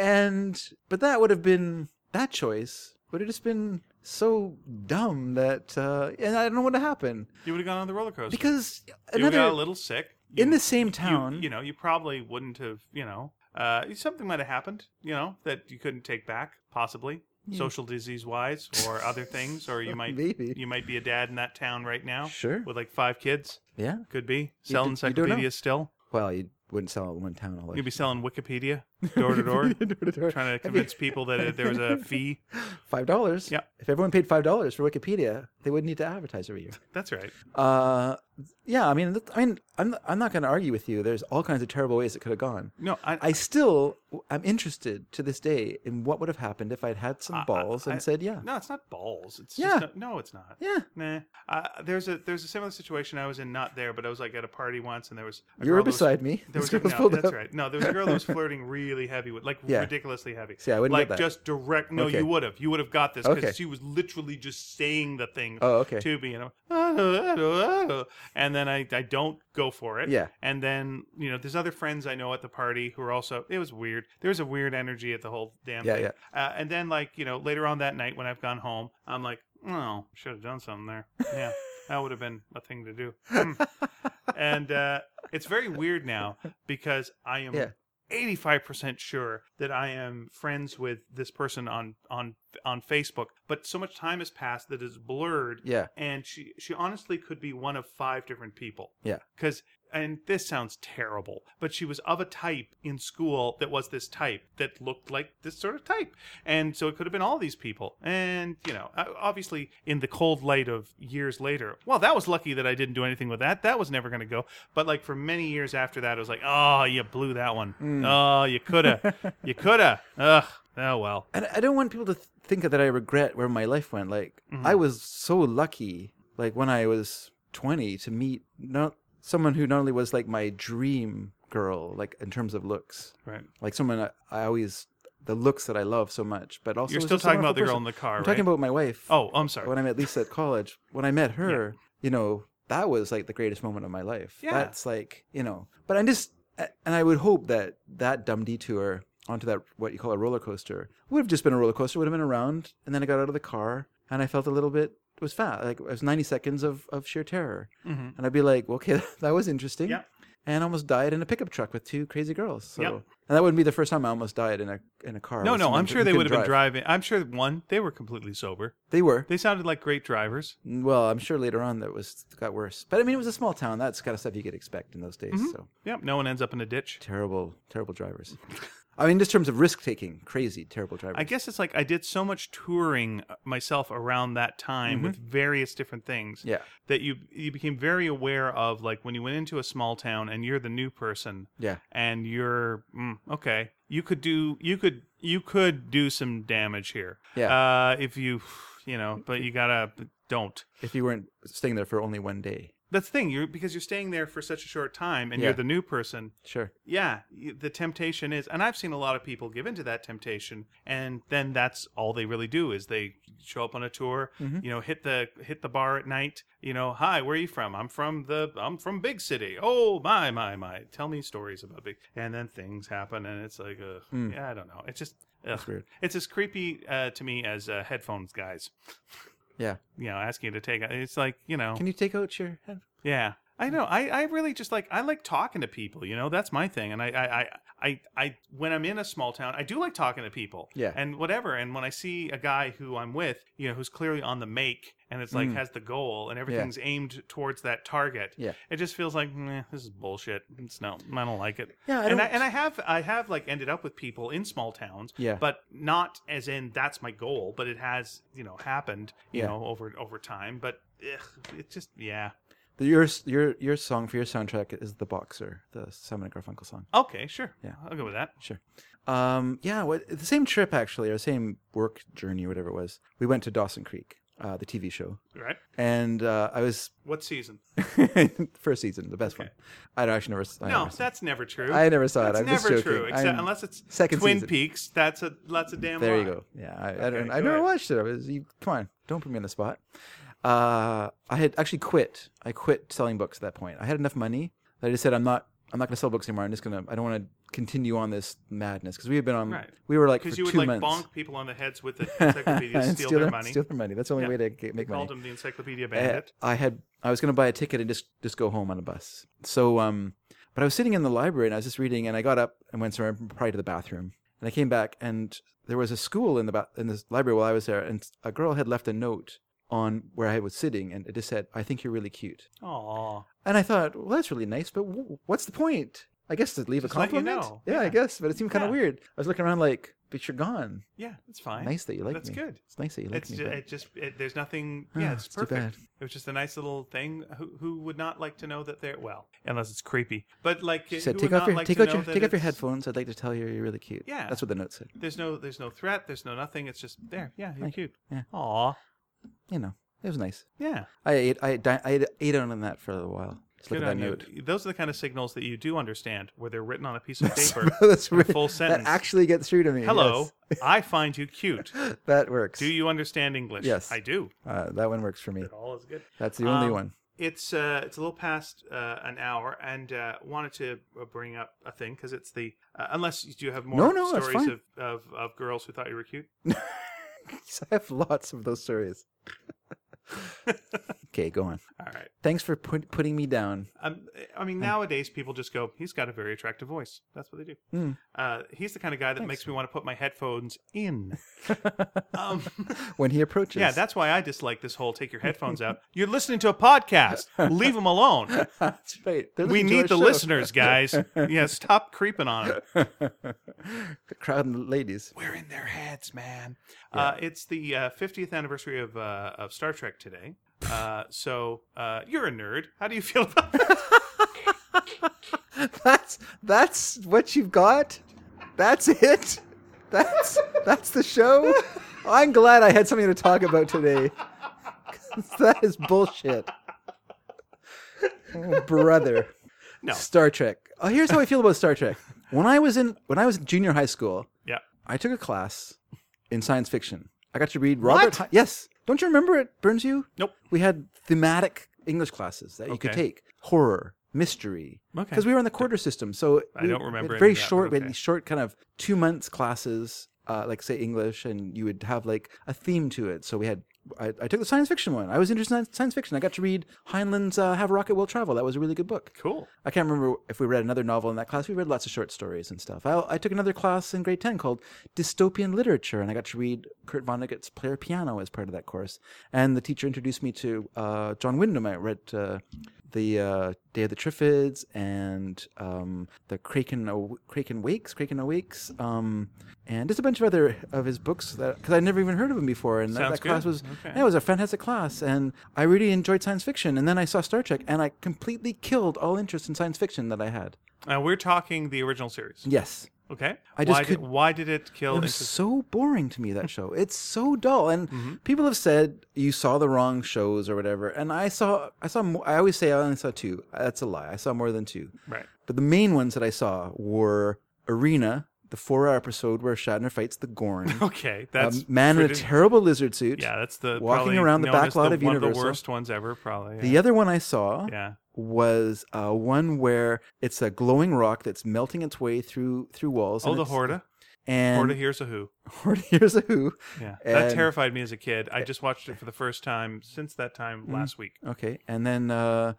But that would have been that choice would have just been so dumb that and I don't know what happened You would have gone on the roller coaster. because you would have got a another little sick. in the same town. You probably wouldn't have, something might have happened, that you couldn't take back, possibly, social disease wise, or other things, or you might Maybe. you might be a dad in that town right now, Sure. with like 5 kids, Yeah. could be selling you don't know. encyclopedias still. Well, you wouldn't sell it in one town. All You'd be selling Wikipedia door to door, $5. trying to convince people that there was a fee. $5. Yeah. If everyone paid $5 for Wikipedia, they wouldn't need to advertise every year. That's right. Yeah. I mean, I'm not going to argue with you. There's all kinds of terrible ways it could have gone. No, I still am interested to this day in what would have happened if I'd had some balls and said, yeah. No, it's not balls. It's Yeah. just no, it's not. Yeah. Nah. There's a similar situation I was in, not there, but I was like at a party once, and there was a You were girl that was- beside me. There This was girl no, pulled that's up. right. No, there was a girl that was flirting really heavy with, like Yeah. ridiculously heavy. See, I wouldn't like get that. just direct. No, Okay. you would have. You would have got this because Okay. she was literally just saying the thing Oh, okay. to me, and then I don't go for it. Yeah. And then there's other friends I know at the party who are also. It was weird. There was a weird energy at the whole damn Yeah, thing. And then later on that night when I've gone home, I'm like, oh, should have done something there. Yeah. That would have been a thing to do. And it's very weird now because I am Yeah. 85% sure that I am friends with this person on Facebook, but so much time has passed that it's blurred. Yeah. And she honestly could be one of 5 different people. Yeah. And this sounds terrible, but she was of a type in school that was this type that looked like this sort of type. And so it could have been all these people. And, obviously in the cold light of years later, well, that was lucky that I didn't do anything with that. That was never going to go. But like for many years after that, it was like, oh, you blew that one. Oh, you coulda. You coulda. Ugh. Oh, well. And I don't want people to think that I regret where my life went. Like, I was so lucky, like when I was 20, to meet someone who not only was like my dream girl, like in terms of looks, Right. like someone I always, the looks that I love so much, but also You're was still just a talking about wonderful the girl person. in the car, I'm right? talking about my wife. Oh, I'm sorry. When I met Lisa at college, when I met her, that was like the greatest moment of my life. Yeah. That's like, but and I would hope that dumb detour onto that, what you call a roller coaster. Would have just been a roller coaster, would have been around, and then I got out of the car, and I felt a little bit, it was fast. Like, it was 90 seconds of sheer terror. Mm-hmm. And I'd be like, well, okay, that was interesting. Yep. And almost died in a pickup truck with two crazy girls. So, Yep. and that wouldn't be the first time I almost died in a car. No, with no, someone I'm who sure they couldn't would have been drive. driving. I'm sure, one, they were completely sober. They were. They sounded like great drivers. Well, I'm sure later on got worse. But I mean, it was a small town. That's kind of stuff you could expect in those days. Mm-hmm. So Yep, no one ends up in a ditch. terrible drivers. I mean, just in terms of risk taking, crazy, terrible drivers. I guess it's like I did so much touring myself around that time with various different things Yeah. that you became very aware of, like when you went into a small town and you're the new person Yeah. and you're okay, you could do some damage here. Yeah. If you know, but you gotta don't. If you weren't staying there for only one day. That's the thing, because you're staying there for such a short time and Yeah. you're the new person. Sure. Yeah, the temptation is, and I've seen a lot of people give into that temptation, and then that's all they really do is they show up on a tour, hit the bar at night, hi, where are you from? I'm from big city. Oh my, tell me stories about big, and then things happen, and it's like, yeah, I don't know, it's just That's weird. It's as creepy to me as headphones guys. Yeah. Asking you to take it's like Can you take out your head? yeah, I know. I really just I like talking to people. That's my thing. And I when I'm in a small town, I do like talking to people. Yeah. And whatever. And when I see a guy who I'm with, who's clearly on the make and it's like has the goal and everything's aimed towards that target. Yeah. It just feels like this is bullshit. I don't like it. Yeah, I have like ended up with people in small towns. Yeah. But not as in that's my goal, but it has happened Yeah. over time. But it just Your song for your soundtrack is The Boxer, the Simon & Garfunkel song. Okay, sure. Yeah. I'll go with that. Sure. The same trip actually, or same work journey, or whatever it was. We went to Dawson Creek, the TV show, Right. and I was What season? first season, the best one. I actually never. No, that's never true. I never saw it. That's I'm just never joking. true, except unless it's second Twin season. Peaks. That's a damn There lie. you go. Yeah, I Okay, don't. go I never ahead. watched it. Come on, don't put me on the spot. I had actually quit. I quit selling books at that point. I had enough money that I just said I'm not going to sell books anymore. I don't want to continue on this madness because we had been on. Right. We were like for Because you would 2 like months. bonk people on the heads with the encyclopedia, And steal their money. Steal their money. That's the only Yeah. way to make Called money. him the Encyclopedia Bandit. I was going to buy a ticket and just go home on a bus. So but I was sitting in the library and I was just reading and I got up and went somewhere probably to the bathroom and I came back and there was a school in this library while I was there and a girl had left a note on where I was sitting and it just said, "I think you're really cute." Aw. And I thought, well, that's really nice, but what's the point? I guess to leave Just a let you compliment. know. Yeah, I Yeah. guess, but it seemed kind of Yeah. weird. I was looking around like, but you're gone. Yeah, it's fine. Nice that you like That's me. good. It's nice that you like It's me. just, but- there's nothing. Oh, Yeah, it's it's too perfect. bad. It was just a nice little thing. Who would not like to know that they're unless it's creepy. But like, She said, who take would off not your like take to out know your that take off your it's- headphones. I'd like to tell you you're really cute. Yeah. That's what the note said. There's no threat. There's no nothing. It's just there. Yeah, you're Thank you. cute. Yeah. Aw. You know, it was nice. Yeah. I ate on that for a while. Just look Good at on that you. note. Those are the kind of signals that you do understand, where they're written on a piece of paper. That's in a really- full sentence. That actually gets through to me. Hello, I find you cute. Yes. That works. Do you understand English? Yes. I do. That one works for me. It all is good. That's the only one. It's a little past an hour, and wanted to bring up a thing because it's the unless you have more No, that's stories fine. of girls who thought you were cute. I have lots of those stories. Okay, go on. All right. Thanks for putting me down. I mean, nowadays people just go, he's got a very attractive voice. That's what they do. He's the kind of guy that makes me want to put my headphones in. When he approaches. Yeah, that's why I dislike this whole take your headphones out. You're listening to a podcast. Leave them alone. That's right. They're We listening to need our the show. listeners, guys. Yeah, stop creeping on it. The crowd and the ladies. We're in their heads, man. It's the 50th anniversary of Star Trek today. So you're a nerd. How do you feel about that? That's what you've got? That's it? That's the show? I'm glad I had something to talk about today. 'Cause that is bullshit. Oh, brother. No. Star Trek. Oh, here's how I feel about Star Trek. When I was in junior high school, Yeah. I took a class in science fiction. I got to read Robert. What? Yes. Don't you remember it burns you? Nope. We had thematic English classes that you could Okay. take. Horror, mystery. Okay. Because we were on the quarter system, so I don't remember we had very any of that, short. but We had okay. these short kind of 2 months classes, like say English, and you would have like a theme to it. So we had. I took the science fiction one. I was interested in science fiction. I got to read Heinlein's "Have a Rocket Will Travel." That was a really good book. Cool. I can't remember if we read another novel in that class. We read lots of short stories and stuff. I took another class in grade 10 called Dystopian Literature, and I got to read Kurt Vonnegut's Player Piano as part of that course. And the teacher introduced me to John Wyndham. I read the Day of the Triffids and the Kraken Awakes, and just a bunch of other of his books because I'd never even heard of him before. And that class was it was a fantastic class, and I really enjoyed science fiction. And then I saw Star Trek, and I completely killed all interest in science fiction that I had. Now we're talking the original series. Yes. Okay. I just why did it kill? It was so boring to me, that show. It's so dull, and people have said you saw the wrong shows or whatever. And I always say I only saw 2. That's a lie. I saw more than 2. Right. But the main ones that I saw were Arena, the 4-hour episode where Shatner fights the Gorn. Okay, that's a man in a terrible lizard suit. Yeah, that's the walking around the back lot of Universal. One of the worst ones ever, probably. Yeah. The other one I saw. Yeah. Was one where it's a glowing rock that's melting its way through walls. Oh, the Horta. And Horta Hears a Who. Horta Hears a Who. Yeah, that terrified me as a kid. I just watched it for the first time since that time last week. Okay, and then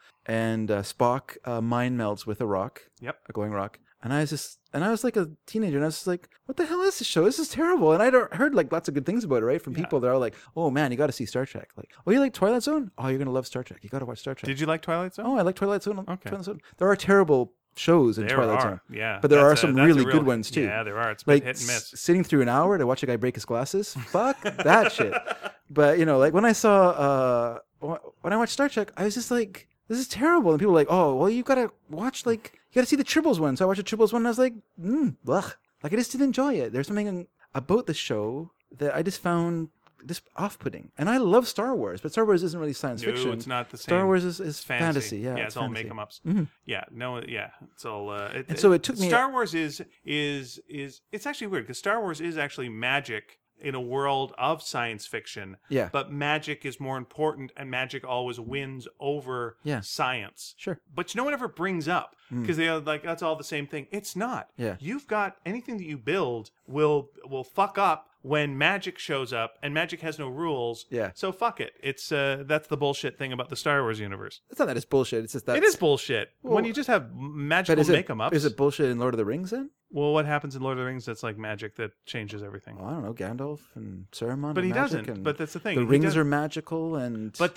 Spock mind melds with a rock. Yep, a glowing rock. And I was like a teenager, and I was just like, "What the hell is this show? This is terrible." And I'd heard like lots of good things about it, right, from people. They're all like, "Oh man, you got to see Star Trek." Like, "Oh, you like Twilight Zone? Oh, you're gonna love Star Trek. You got to watch Star Trek." Did you like Twilight Zone? Oh, I like Twilight Zone. Okay. Twilight Zone. There are terrible shows in Twilight Zone. Yeah, but there are some really good ones too. Yeah, there are. It's like hit and miss. Sitting through an hour to watch a guy break his glasses. Fuck that shit. But like when I saw when I watched Star Trek, I was just like, this is terrible. And people were like, oh, well, you gotta watch you gotta see the Tribbles one. So I watched the Tribbles one, and I was like, ugh. Like I just didn't enjoy it. There's something about the show that I just found just off-putting. And I love Star Wars, but Star Wars isn't really science fiction. No, it's not the same. Star Wars is fantasy. Yeah, it's all make-em-ups. Mm-hmm. Yeah, no, yeah, it's all. And so it took me. Star Wars is it's actually weird because Star Wars is actually magic in a world of science fiction. Yeah. But magic is more important, and magic always wins over science. Sure. But no one ever brings up because they are like, that's all the same thing. It's not. Yeah. You've got anything that you build will fuck up when magic shows up, and magic has no rules. Yeah. So fuck it. It's that's the bullshit thing about the Star Wars universe. It's not that it's bullshit. It's just that it is bullshit when you just have magical make-em-ups. Is it bullshit in Lord of the Rings then? Well, what happens in Lord of the Rings that's like magic that changes everything? Well, I don't know, Gandalf and Saruman. But and he doesn't. And but that's the thing. The rings are magical, and what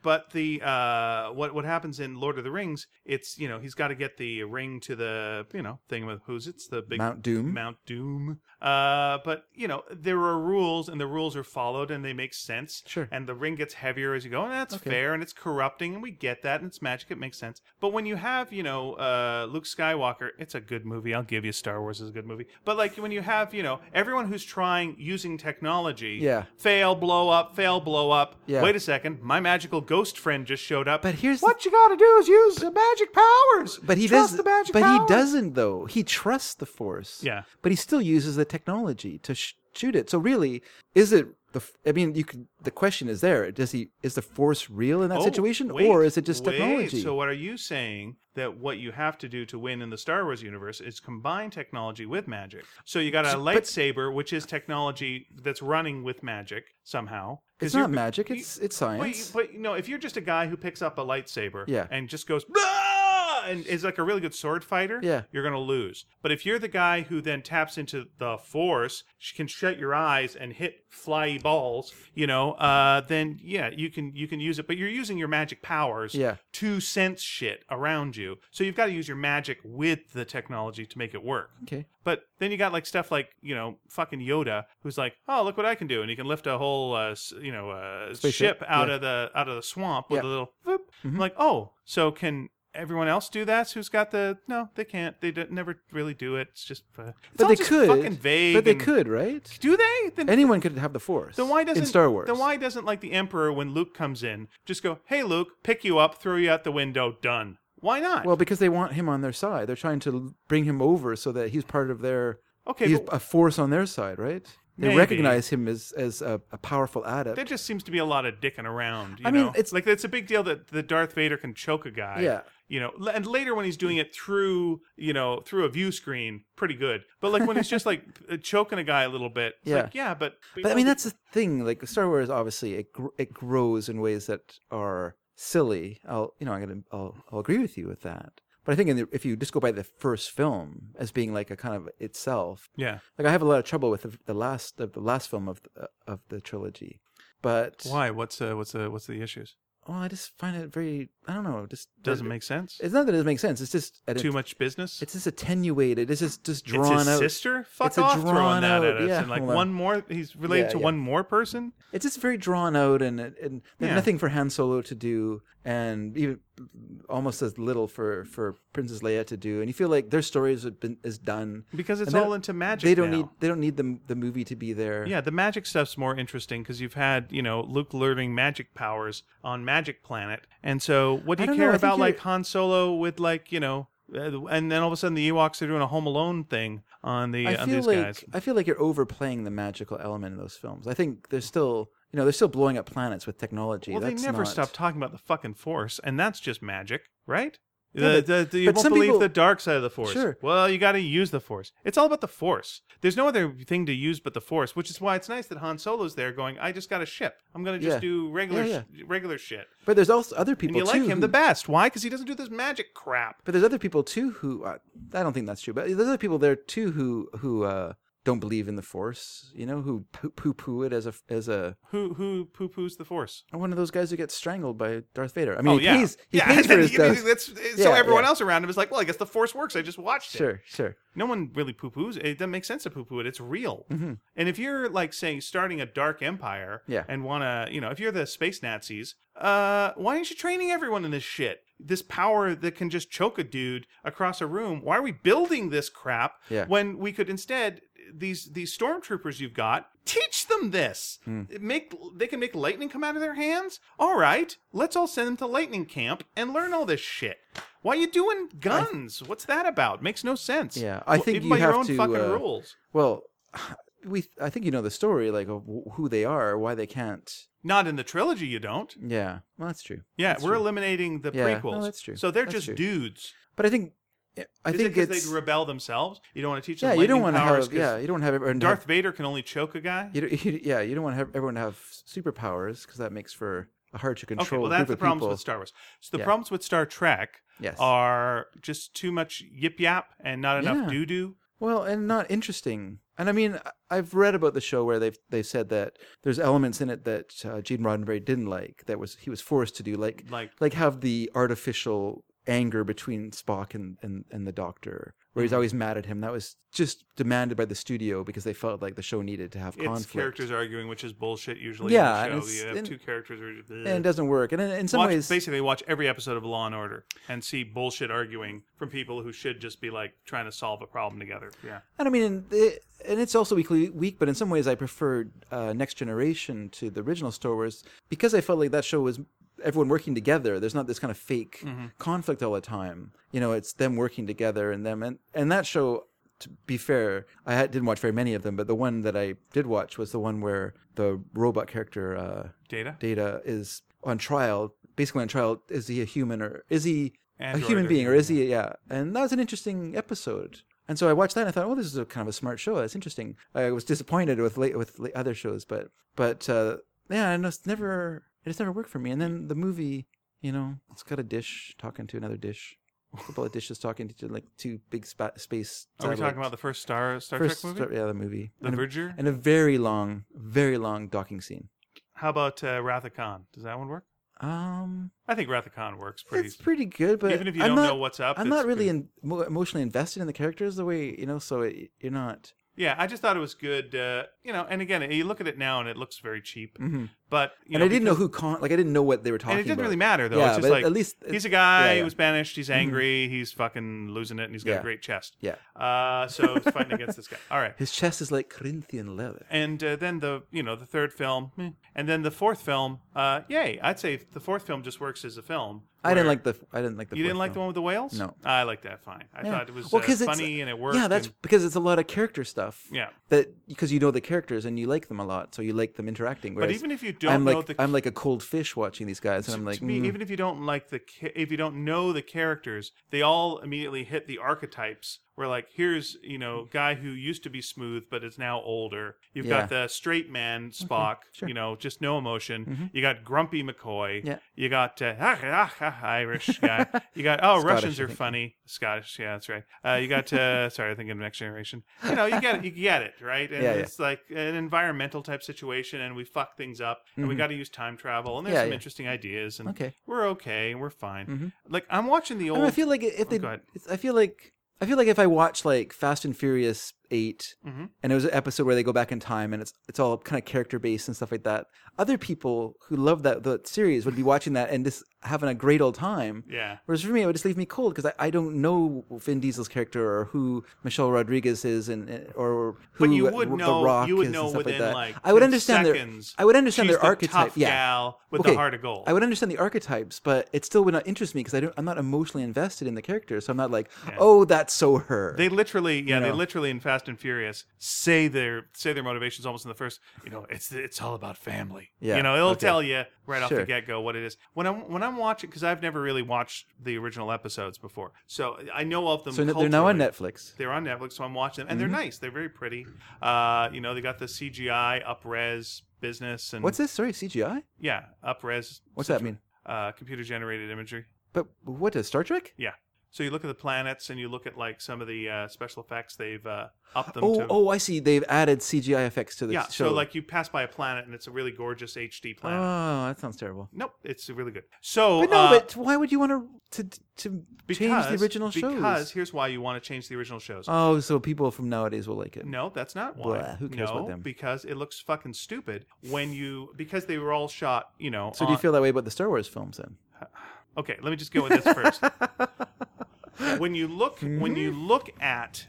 happens in Lord of the Rings? It's he's got to get the ring to the thing with it's the big Mount Doom. Mount Doom. But there are rules, and the rules are followed, and they make sense. Sure. And the ring gets heavier as you go, and that's fair, and it's corrupting, and we get that, and it's magic. It makes sense. But when you have Luke Skywalker, it's a good movie. I'll give you Star Wars is a good movie. But like when you have everyone who's trying using technology, fail, blow up. Yeah. Wait a second, my magical ghost friend just showed up. But here's what you got to do is use the magic powers. But he Trust does. the magic but powers. he doesn't though. He trusts the Force. Yeah. But he still uses the technology to shoot it. So really, is it the question is there. Is the Force real in that situation, or is it just technology? So what are you saying? That what you have to do to win in the Star Wars universe is combine technology with magic. So you got a lightsaber, which is technology that's running with magic somehow. It's not magic. It's science. But if you're just a guy who picks up a lightsaber and just goes and is like a really good sword fighter, you're going to lose. But if you're the guy who then taps into the Force, can shut your eyes and hit fly balls, then you can use it. But you're using your magic powers to sense shit around you. So you've got to use your magic with the technology to make it work. Okay. But then you got like stuff like fucking Yoda, who's like, oh, look what I can do, and he can lift a whole ship out of the swamp with a little. Whoop. Mm-hmm. I'm like, oh, so can everyone else do that? Who's got the? No, they can't. They never really do it. It's just. But they could. Fucking vague. But they could, right? Do they? Then anyone could have the Force. Then why doesn't in Star Wars? Then why doesn't like the Emperor when Luke comes in just go, hey Luke, pick you up, throw you out the window, done? Why not? Well, because they want him on their side. They're trying to bring him over so that he's part of their. Okay, he's a force on their side, right? they Maybe. recognize him as a powerful adept. There just seems to be a lot of dicking around. You I mean, know? it's- like it's a big deal that Darth Vader can choke a guy. Yeah. You know, and later when he's doing it through a view screen, pretty good. But like when he's just like choking a guy a little bit, it's like, yeah, but But I mean, that's the thing. Like Star Wars, obviously, it grows in ways that are silly. I'll agree with you with that. But I think if you just go by the first film as being like a kind of itself, yeah. like I have a lot of trouble with the last film of the trilogy. But Why? What's the issues? well, I just find it very, I don't know, just Doesn't make sense. It's not that it doesn't make sense. It's just Too much business. It's just attenuated. It's just drawn it's his out. sister. Fuck It's a off, throwing drawn that at out- us. yeah, And like hold on. one more. He's related to Yeah. one more person. It's just very drawn out, and there's Yeah. nothing for Han Solo to do, and even almost as little for Princess Leia to do. And you feel like their stories is done Because it's And all into magic. They don't now. need the movie to be there. Yeah, the magic stuff's more interesting because you've had, Luke learning magic powers on Magic Planet. And so what do I you don't care know, I think about, like, you're- Han Solo with, like, and then all of a sudden the Ewoks are doing a Home Alone thing on I on feel these like guys. I feel like you're overplaying the magical element in those films. I think they're still blowing up planets with technology. Well, they That's never not... stop talking about the fucking Force, and that's just magic, right? Yeah, you but won't some believe people- the dark side of the Force. Sure. Well, you got to use the Force. It's all about the Force. There's no other thing to use but the Force, which is why it's nice that Han Solo's there going, I just got a ship. I'm going to just Yeah. do regular Yeah, regular shit. But there's also other people And you like too him who- the best. Why? Because he doesn't do this magic crap. But there's other people too who I don't think that's true. But there's other people there too who don't believe in the Force. Who poo-poo it as a Who poo-poos the Force? one of those guys who gets strangled by Darth Vader. I mean, he pays and for then his death. so Yeah, everyone yeah. else around him is like, well, I guess the Force works. I just watched it. Sure. No one really poo-poos. It doesn't make sense to poo-poo it. It's real. Mm-hmm. And if you're like saying starting a dark empire Yeah. and want to, if you're the space Nazis, why aren't you training everyone in this shit? This power that can just choke a dude across a room. Why are we building this crap Yeah. when we could instead these stormtroopers you've got, teach them this. Hmm. They can make lightning come out of their hands? All right. Let's all send them to lightning camp and learn all this shit. Why are you doing guns? What's that about? Makes no sense. Yeah, I think even you by your have own to, fucking rules. Well, I think you know the story, like of who they are, why they can't. Not in the trilogy, you don't. Yeah, well, that's true. Yeah, That's we're true. eliminating the Yeah, prequels. no, that's true. So they're That's just true. dudes. But I think Is it because it's they rebel themselves? You don't want to teach them yeah. You don't want want to to have you don't have everyone Darth Vader can only choke a guy? You don't want to have everyone to have superpowers because that makes for a hard to Okay, control well, group that's the of problems people. with Star Wars. So the Yeah. problems with Star Trek Yes. are just too much yip yap and not enough Yeah. doo doo. Well, and not interesting. And I mean, I've read about the show where they've said that there's elements in it that Gene Roddenberry didn't like. He was forced to do, like have the artificial anger between Spock and the Doctor, where he's always mad at him. That was just demanded by the studio because they felt like the show needed to have It's conflict. characters arguing, which is bullshit usually Yeah, in and the show. it's- You have and- two characters who and it doesn't work. And in some ways, basically watch every episode of Law and Order and see bullshit arguing from people who should just be like trying to solve a problem together. Yeah. and I mean, and it's also weak, but in some ways I preferred Next Generation to the original Star Wars because I felt like that show was everyone working together. There's not this kind of fake conflict all the time. It's them working together and them. And that show, to be fair, didn't watch very many of them, but the one that I did watch was the one where the robot character Data is on trial. Basically on trial, is he a human or is he Android a human or being or human, is he? Yeah. And that was an interesting episode. And so I watched that and I thought, oh, this is a kind of a smart show. That's interesting. I was disappointed with other shows, but yeah, and it just never worked for me. And then the movie, it's got a dish talking to another dish. A couple of dishes talking to like two big space. Are we talking satellites. about the first Star Trek movie? Yeah, the movie. The Verger? And a very long docking scene. How about Wrath of Khan? Does that one work? I think Wrath of Khan works pretty. It's pretty good, but Even if you I'm don't not, know what's up, I'm it's not really good. emotionally invested in the characters the way so you're not. Yeah, I just thought it was good. And again, you look at it now and it looks very cheap. Mm-hmm. But And I didn't know who I didn't know what they were talking and it about. didn't really matter though. Yeah, It's just but like at least he's a guy yeah. who's banished. He's angry. He's fucking losing it, and he's got a Yeah. great chest. Yeah. So he's fighting against this guy. All right. His chest is like Corinthian leather. And then the third film, and then the fourth film, yay! I'd say the fourth film just works as a film. I didn't where- like the. You didn't like the film. one with the whales? No. I liked that fine. I Yeah. thought it was 'cause it's- funny and it worked. Yeah, that's and- because it's a lot of character stuff. yeah. That because you know the characters and you like them a lot, so you like them interacting. But Whereas even if you don't I'm know like the I'm like a cold fish watching these guys, and I'm like, to me, even if you don't like if you don't know the characters, they all immediately hit the archetypes. Where like here's guy who used to be smooth but is now older. You've Yeah. got the straight man Spock, sure. just no emotion. Mm-hmm. You got grumpy McCoy. Yeah. You got Irish guy. You got Russians I are think. funny. Scottish, yeah, that's right. You got sorry, I think of Next Generation. You get it, right? And Yeah, it's like an environmental type situation, and we fuck things up, and we got to use time travel, and there's Mm-hmm. Yeah, some yeah. interesting ideas, and Okay. we're okay, and we're fine. Mhm. Like I'm watching the old. I feel like if they, go ahead. I feel like if I watch like Fast and Furious 8, Mhm. and it was an episode where they go back in time, and it's all kind of character based and stuff like that. Other people who love the series would be watching that and just having a great old time. Yeah. Whereas for me, it would just leave me cold because I don't know Vin Diesel's character or who Michelle Rodriguez is or who But you would The know. Rock You would is know and stuff within like that. like I would 10 understand seconds, I would understand she's their the archetype. tough Yeah. gal with Okay. the heart of gold. I would understand the archetypes, but it still would not interest me because I'm not emotionally invested in the character. So I'm not like, oh, that's so her. They literally, they know. literally in Fast and Furious say their motivations almost in the first. It's all about family. Yeah, It'll okay. tell you right off the Sure. get go what it is. When I'm watching, because I've never really watched the original episodes before, so I know of them. So they're now on culturally. Netflix. They're on Netflix, so I'm watching them, and they're nice. They're very pretty. They got the CGI up-res business, and What's this? Sorry, CGI? yeah, up-res. What's that mean? Computer generated imagery. But what is Star Trek? Yeah. So you look at the planets, and you look at like some of the special effects they've upped them to. Oh, I see. They've added CGI effects to the Yeah, show. so like you pass by a planet and it's a really gorgeous HD planet. Oh, that sounds terrible. Nope, it's really good. So, But no, but why would you want to change the original shows? Because here's why you want to change the original shows. Oh, so people from nowadays will like it. No, that's not why. Blah, who cares no, about them? because it looks fucking stupid because they were all shot. So do you feel that way about the Star Wars films then? Okay, let me just go with this first. When you look at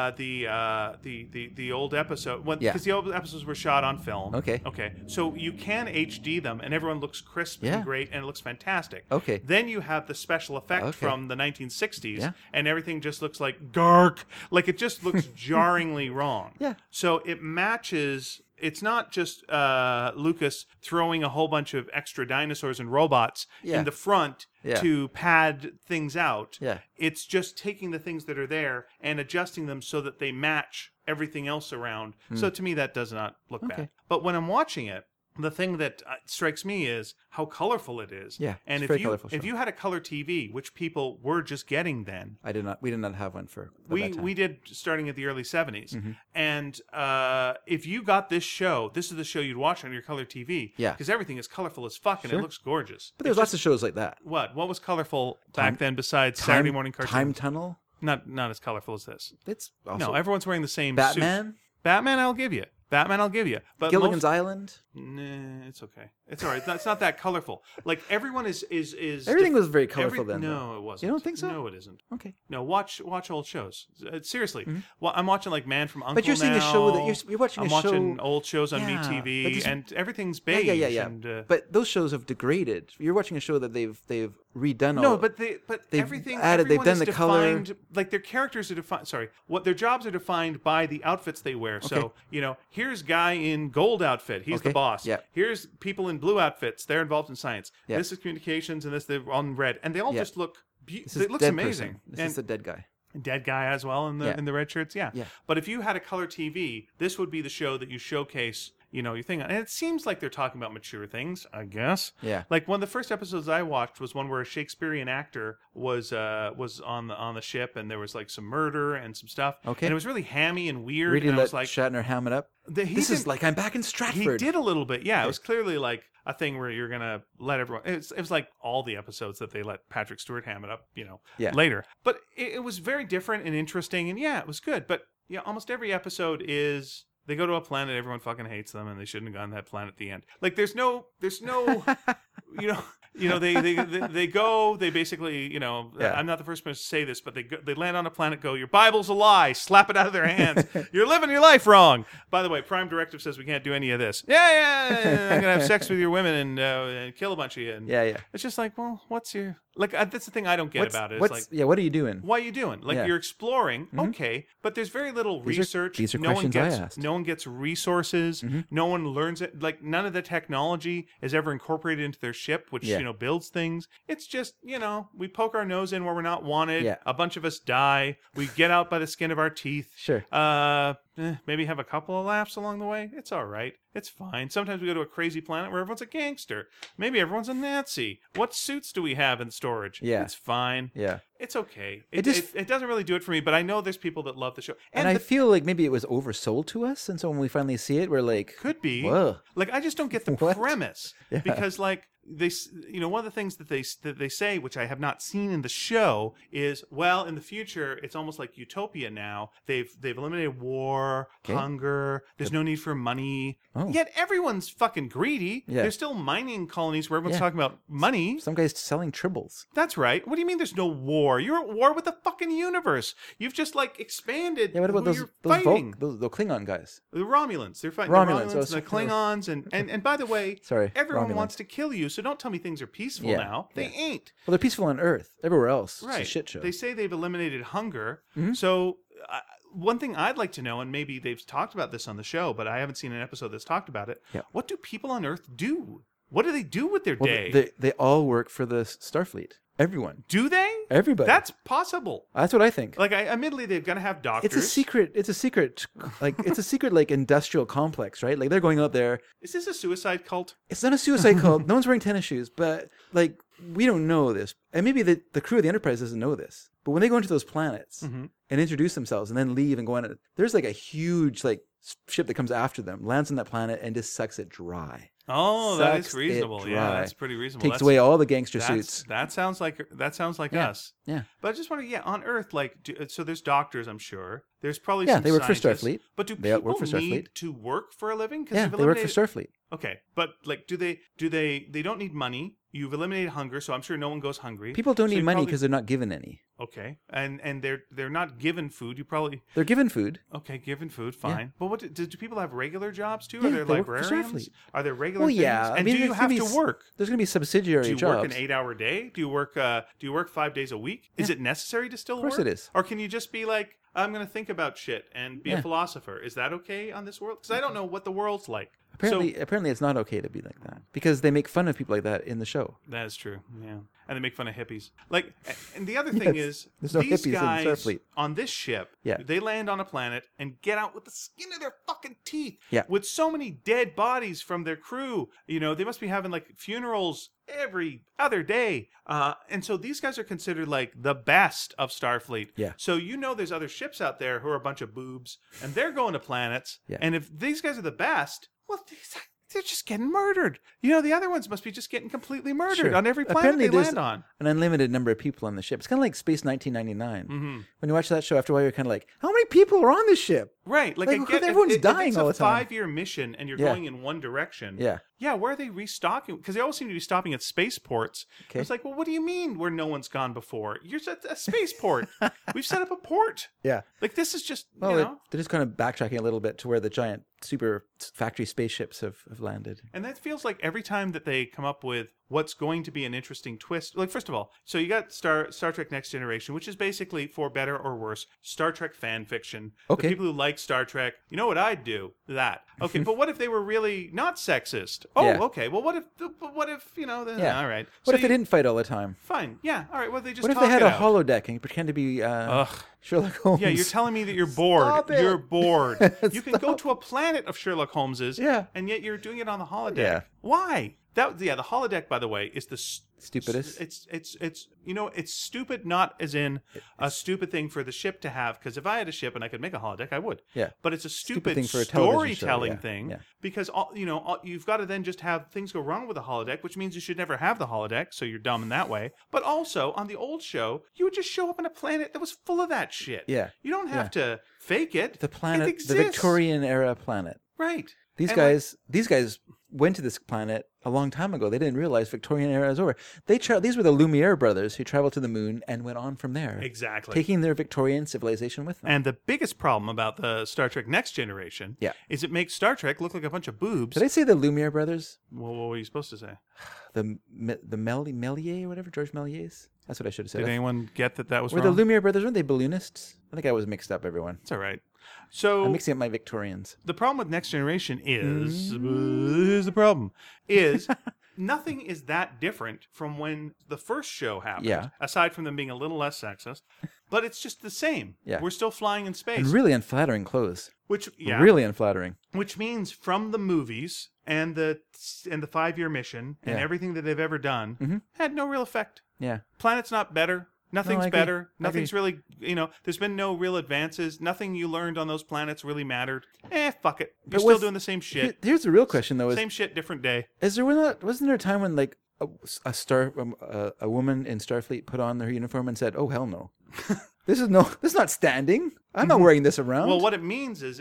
the old episode, Yeah. because the old episodes were shot on film. Okay. So you can HD them, and everyone looks crisp Yeah. and great, and it looks fantastic. Okay. Then you have the special effect Okay. from the 1960s, Yeah. and everything just looks like dark, like it just looks jarringly wrong. Yeah. So it matches. It's not just Lucas throwing a whole bunch of extra dinosaurs and robots Yeah. in the front Yeah. to pad things out. Yeah. It's just taking the things that are there and adjusting them so that they match everything else around. So to me, that does not look bad. Hmm. Okay. But when I'm watching it, the thing that strikes me is how colorful it is. Yeah, and it's a if very you colorful if show. you had a color TV, which people were just getting then, We did not have one for we that time. we did starting at the early 70s. Mm-hmm. And if you got this show, this is the show you'd watch on your color TV. Yeah. Because everything is colorful as fuck and it Sure. looks gorgeous. But there's lots of shows like that. What was colorful back then besides Saturday morning cartoons? Time Tunnel. Not as colorful as this. It's also No, everyone's wearing the same Batman. suit. Batman, I'll give you. But Gilligan's Island. Nah, it's okay. It's all right. It's not that colorful. Like everyone is. Everything was very colorful then. No, though. it wasn't. You don't think so? No, it isn't. Okay. No, watch old shows. Seriously, well, I'm watching like Man from Uncle. But you're seeing a show that you're watching I'm a show. watching old shows on Yeah, but MeTV, this- and everything's beige. Yeah. And, But those shows have degraded. You're watching a show that they've redone. no, all, but they've everything. added- they've everyone done is the color. defined, like their characters are defined. Sorry, what their jobs are defined by the outfits they wear. So here's guy in gold outfit. He's the Okay, boss. yeah. Here's people in blue outfits. They're involved in science. Yeah. This is communications, and they're on red, and they all Yeah. just look. This It is looks dead amazing. person. This and is the dead guy. dead guy as well in the Yeah. in the red shirts. Yeah. Yeah. But if you had a color TV, this would be the show that you showcase. Your thing on. And it seems like they're talking about mature things, I guess. Yeah. Like one of the first episodes I watched was one where a Shakespearean actor was on the ship, and there was like some murder and some stuff. Okay. And it was really hammy and weird. Really and I let was like, Shatner ham it up. he This is didn't- like I'm back in he Stratford. did a little bit. Yeah, it was clearly like a thing where you're gonna let everyone. It was like all the episodes that they let Patrick Stewart ham it up. Yeah. Later. But it was very different and interesting, and yeah, it was good. But almost every episode is They go to a planet, everyone fucking hates them, and they shouldn't have gone to that planet at the end. Like, there's no, they go, they basically, Yeah. I'm not the first person to say this, but they land on a planet, go, your Bible's a lie, slap it out of their hands. You're living your life wrong. By the way, Prime Directive says we can't do any of this. Yeah, I'm gonna have sex with your women and kill a bunch of you. And Yeah. it's just like, well, what's your that's the thing I don't get about it. It's like, what are you doing? why are you doing? Like, Yeah. you're exploring, okay, but there's very little research. These are no one questions I gets asked. no one gets resources. No one learns it. Like, none of the technology is ever incorporated into their ship, which Yeah. builds things. It's just we poke our nose in where we're not wanted. Yeah. A bunch of us die. We get out by the skin of our teeth. Sure. Maybe have a couple of laughs along the way. It's all right. It's fine. Sometimes we go to a crazy planet where everyone's a gangster. Maybe everyone's a Nazi. What suits do we have in storage? Yeah. It's fine. Yeah. It's okay. It just- It doesn't really do it for me, but I know there's people that love the show. And I feel like maybe it was oversold to us, and so when we finally see it, we're like, could be. whoa. Like, I just don't get the What? premise. Yeah. Because, like, one of the things that they say, which I have not seen in the show, is, well, in the future, it's almost like utopia now. They've eliminated war, Okay. hunger. There's no need for money. Oh. Yet everyone's fucking greedy. Yeah. There's still mining colonies where everyone's Yeah. talking about money. Some guy's selling tribbles. That's right. What do you mean there's no war? You're at war with the fucking universe. You've just, like, expanded Yeah, what about who those you're those, fighting. those Klingon guys? The Romulans. They're fighting Romulans, the Romulans oh, and the Klingons. And by the way, Sorry, everyone Romulans. wants to kill you, so don't tell me things are peaceful Yeah, now. They ain't. Well, they're peaceful on Earth. Everywhere else, Right. it's a shit show. They say they've eliminated hunger. Mm-hmm. So one thing I'd like to know, and maybe they've talked about this on the show, but I haven't seen an episode that's talked about it. Yeah. What do people on Earth do? What do they do with their Well, day? they all work for the Starfleet. Everyone. Do they? Everybody. That's possible. That's what I think. Like, admittedly, they've got to have doctors. It's a secret, like, industrial complex, right? Like, they're going out there. Is this a suicide cult? It's not a suicide cult. No one's wearing tennis shoes, but, like, we don't know this. And maybe the crew of the Enterprise doesn't know this. But when they go into those planets and introduce themselves and then leave and go on it, there's, like, a huge, like, ship that comes after them, lands on that planet, and just sucks it dry. Oh, that is Sucks it reasonable. Yeah, dry. that's pretty reasonable. Takes That's- away all the gangster that's- suits. That sounds like Yeah. us. Yeah. But I just wonder, on Earth, like, so there's doctors, I'm sure. There's probably Yeah, some they work for scientists. Starfleet. But do They people work for Starfleet. need to work for a living? 'Cause Yeah, you've they work for eliminated- Starfleet. Okay, but like, do they don't need money? You've eliminated hunger, so I'm sure no one goes hungry. People don't So need you money probably- because they're not given any. Okay, and they're not given food. You probably They're given food. okay, given food, fine. But what do people have regular jobs too? Yeah, Are there they work for librarians? Starfleet. Are there regular Well, things? yeah. And do you there's have gonna to be work? There's going to be subsidiary Do you jobs. work an 8-hour day? Do you work 5 days a week? Is it necessary to still work? Of course it is. Or can you just be like, I'm going to think about shit and be a Yeah. philosopher? Is that okay on this world? Because I don't know what the world's like. Apparently, it's not okay to be like that because they make fun of people like that in the show. That is true. Yeah, and they make fun of hippies. Like, and the other thing Yes. is, There's no these hippies in guys Starfleet. on this ship, Yeah. they land on a planet and get out with the skin of their fucking teeth. Yeah. With so many dead bodies from their crew, they must be having like funerals every other day. And so these guys are considered like the best of Starfleet. Yeah. So there's other ships out there who are a bunch of boobs, and they're going to planets. Yeah. And if these guys are the best, well, they're just getting murdered. The other ones must be just getting completely murdered Sure. on every planet Apparently they there's land on. an unlimited number of people on the ship. It's kind of like Space 1999. Mm-hmm. When you watch that show, after a while, you're kind of like, how many people are on this ship? Right, like, Like, I get, everyone's if dying it's all the time. a 5-year mission and you're Yeah. going in one direction. Yeah. Yeah, where are they restocking? Because they always seem to be stopping at spaceports. Okay. It's like, well, what do you mean where no one's gone before? You're at a spaceport. We've set up a port. Yeah. Like, this is just, Well, you know. they're just kind of backtracking a little bit to where the giant super factory spaceships have landed. And that feels like every time that they come up with what's going to be an interesting twist. Like, first of all, so you got Star Trek Next Generation, which is basically, for better or worse, Star Trek fan fiction. Okay. The people who like Star Trek, you know what I'd do? That. Okay, but what if they were really not sexist? Oh, Yeah. okay. Well, what if Yeah. all right. What So if they didn't fight all the time? Fine. Yeah. All right. Well, they just What if talk they had it a out. holodeck and you pretend to be Ugh. Sherlock Holmes? Yeah, you're telling me that you're bored. Stop it. You're bored. You can go Stop. to a planet of Sherlock Holmes's, Yeah. and yet you're doing it on the holodeck. Yeah. Why? The holodeck, by the way, is the Stupidest. It's it's stupid, not as in a stupid thing for the ship to have, because if I had a ship and I could make a holodeck, I would. Yeah. But it's a stupid thing for a television show, storytelling yeah, thing, yeah. because you've got to then just have things go wrong with the holodeck, which means you should never have the holodeck, so you're dumb in that way. But also, on the old show, you would just show up on a planet that was full of that shit. Yeah. You don't have to fake it. The planet, It exists. the Victorian era planet. Right. These And, guys went to this planet a long time ago. They didn't realize Victorian era is over. These were the Lumiere brothers who traveled to the moon and went on from there. Exactly. Taking their Victorian civilization with them. And the biggest problem about the Star Trek Next Generation is it makes Star Trek look like a bunch of boobs. Did I say the Lumiere brothers? Well, what were you supposed to say? The Méliès or whatever, George Méliès? That's what I should have said. Did anyone get that was were wrong? the Lumiere brothers, weren't they balloonists? I think I was mixed up, everyone. It's all right. So I'm mixing up my Victorians. the problem with Next Generation is the problem is nothing is that different from when the first show happened. Yeah. Aside from them being a little less sexist, but it's just the same. Yeah. We're still flying in space, And really unflattering clothes. which Really unflattering. which means from the movies and the 5-year mission and Yeah. everything that they've ever done had no real effect. Yeah. Planet's not better. Nothing's I agree. better. I Nothing's really, there's been no real advances. Nothing you learned on those planets really mattered. Fuck it. You're still doing the same shit. Here's the real question, though: Same shit, different day. wasn't there a time when like a woman in Starfleet put on her uniform and said, "Oh hell no, this is not standing. I'm not wearing this around." Well, what it means is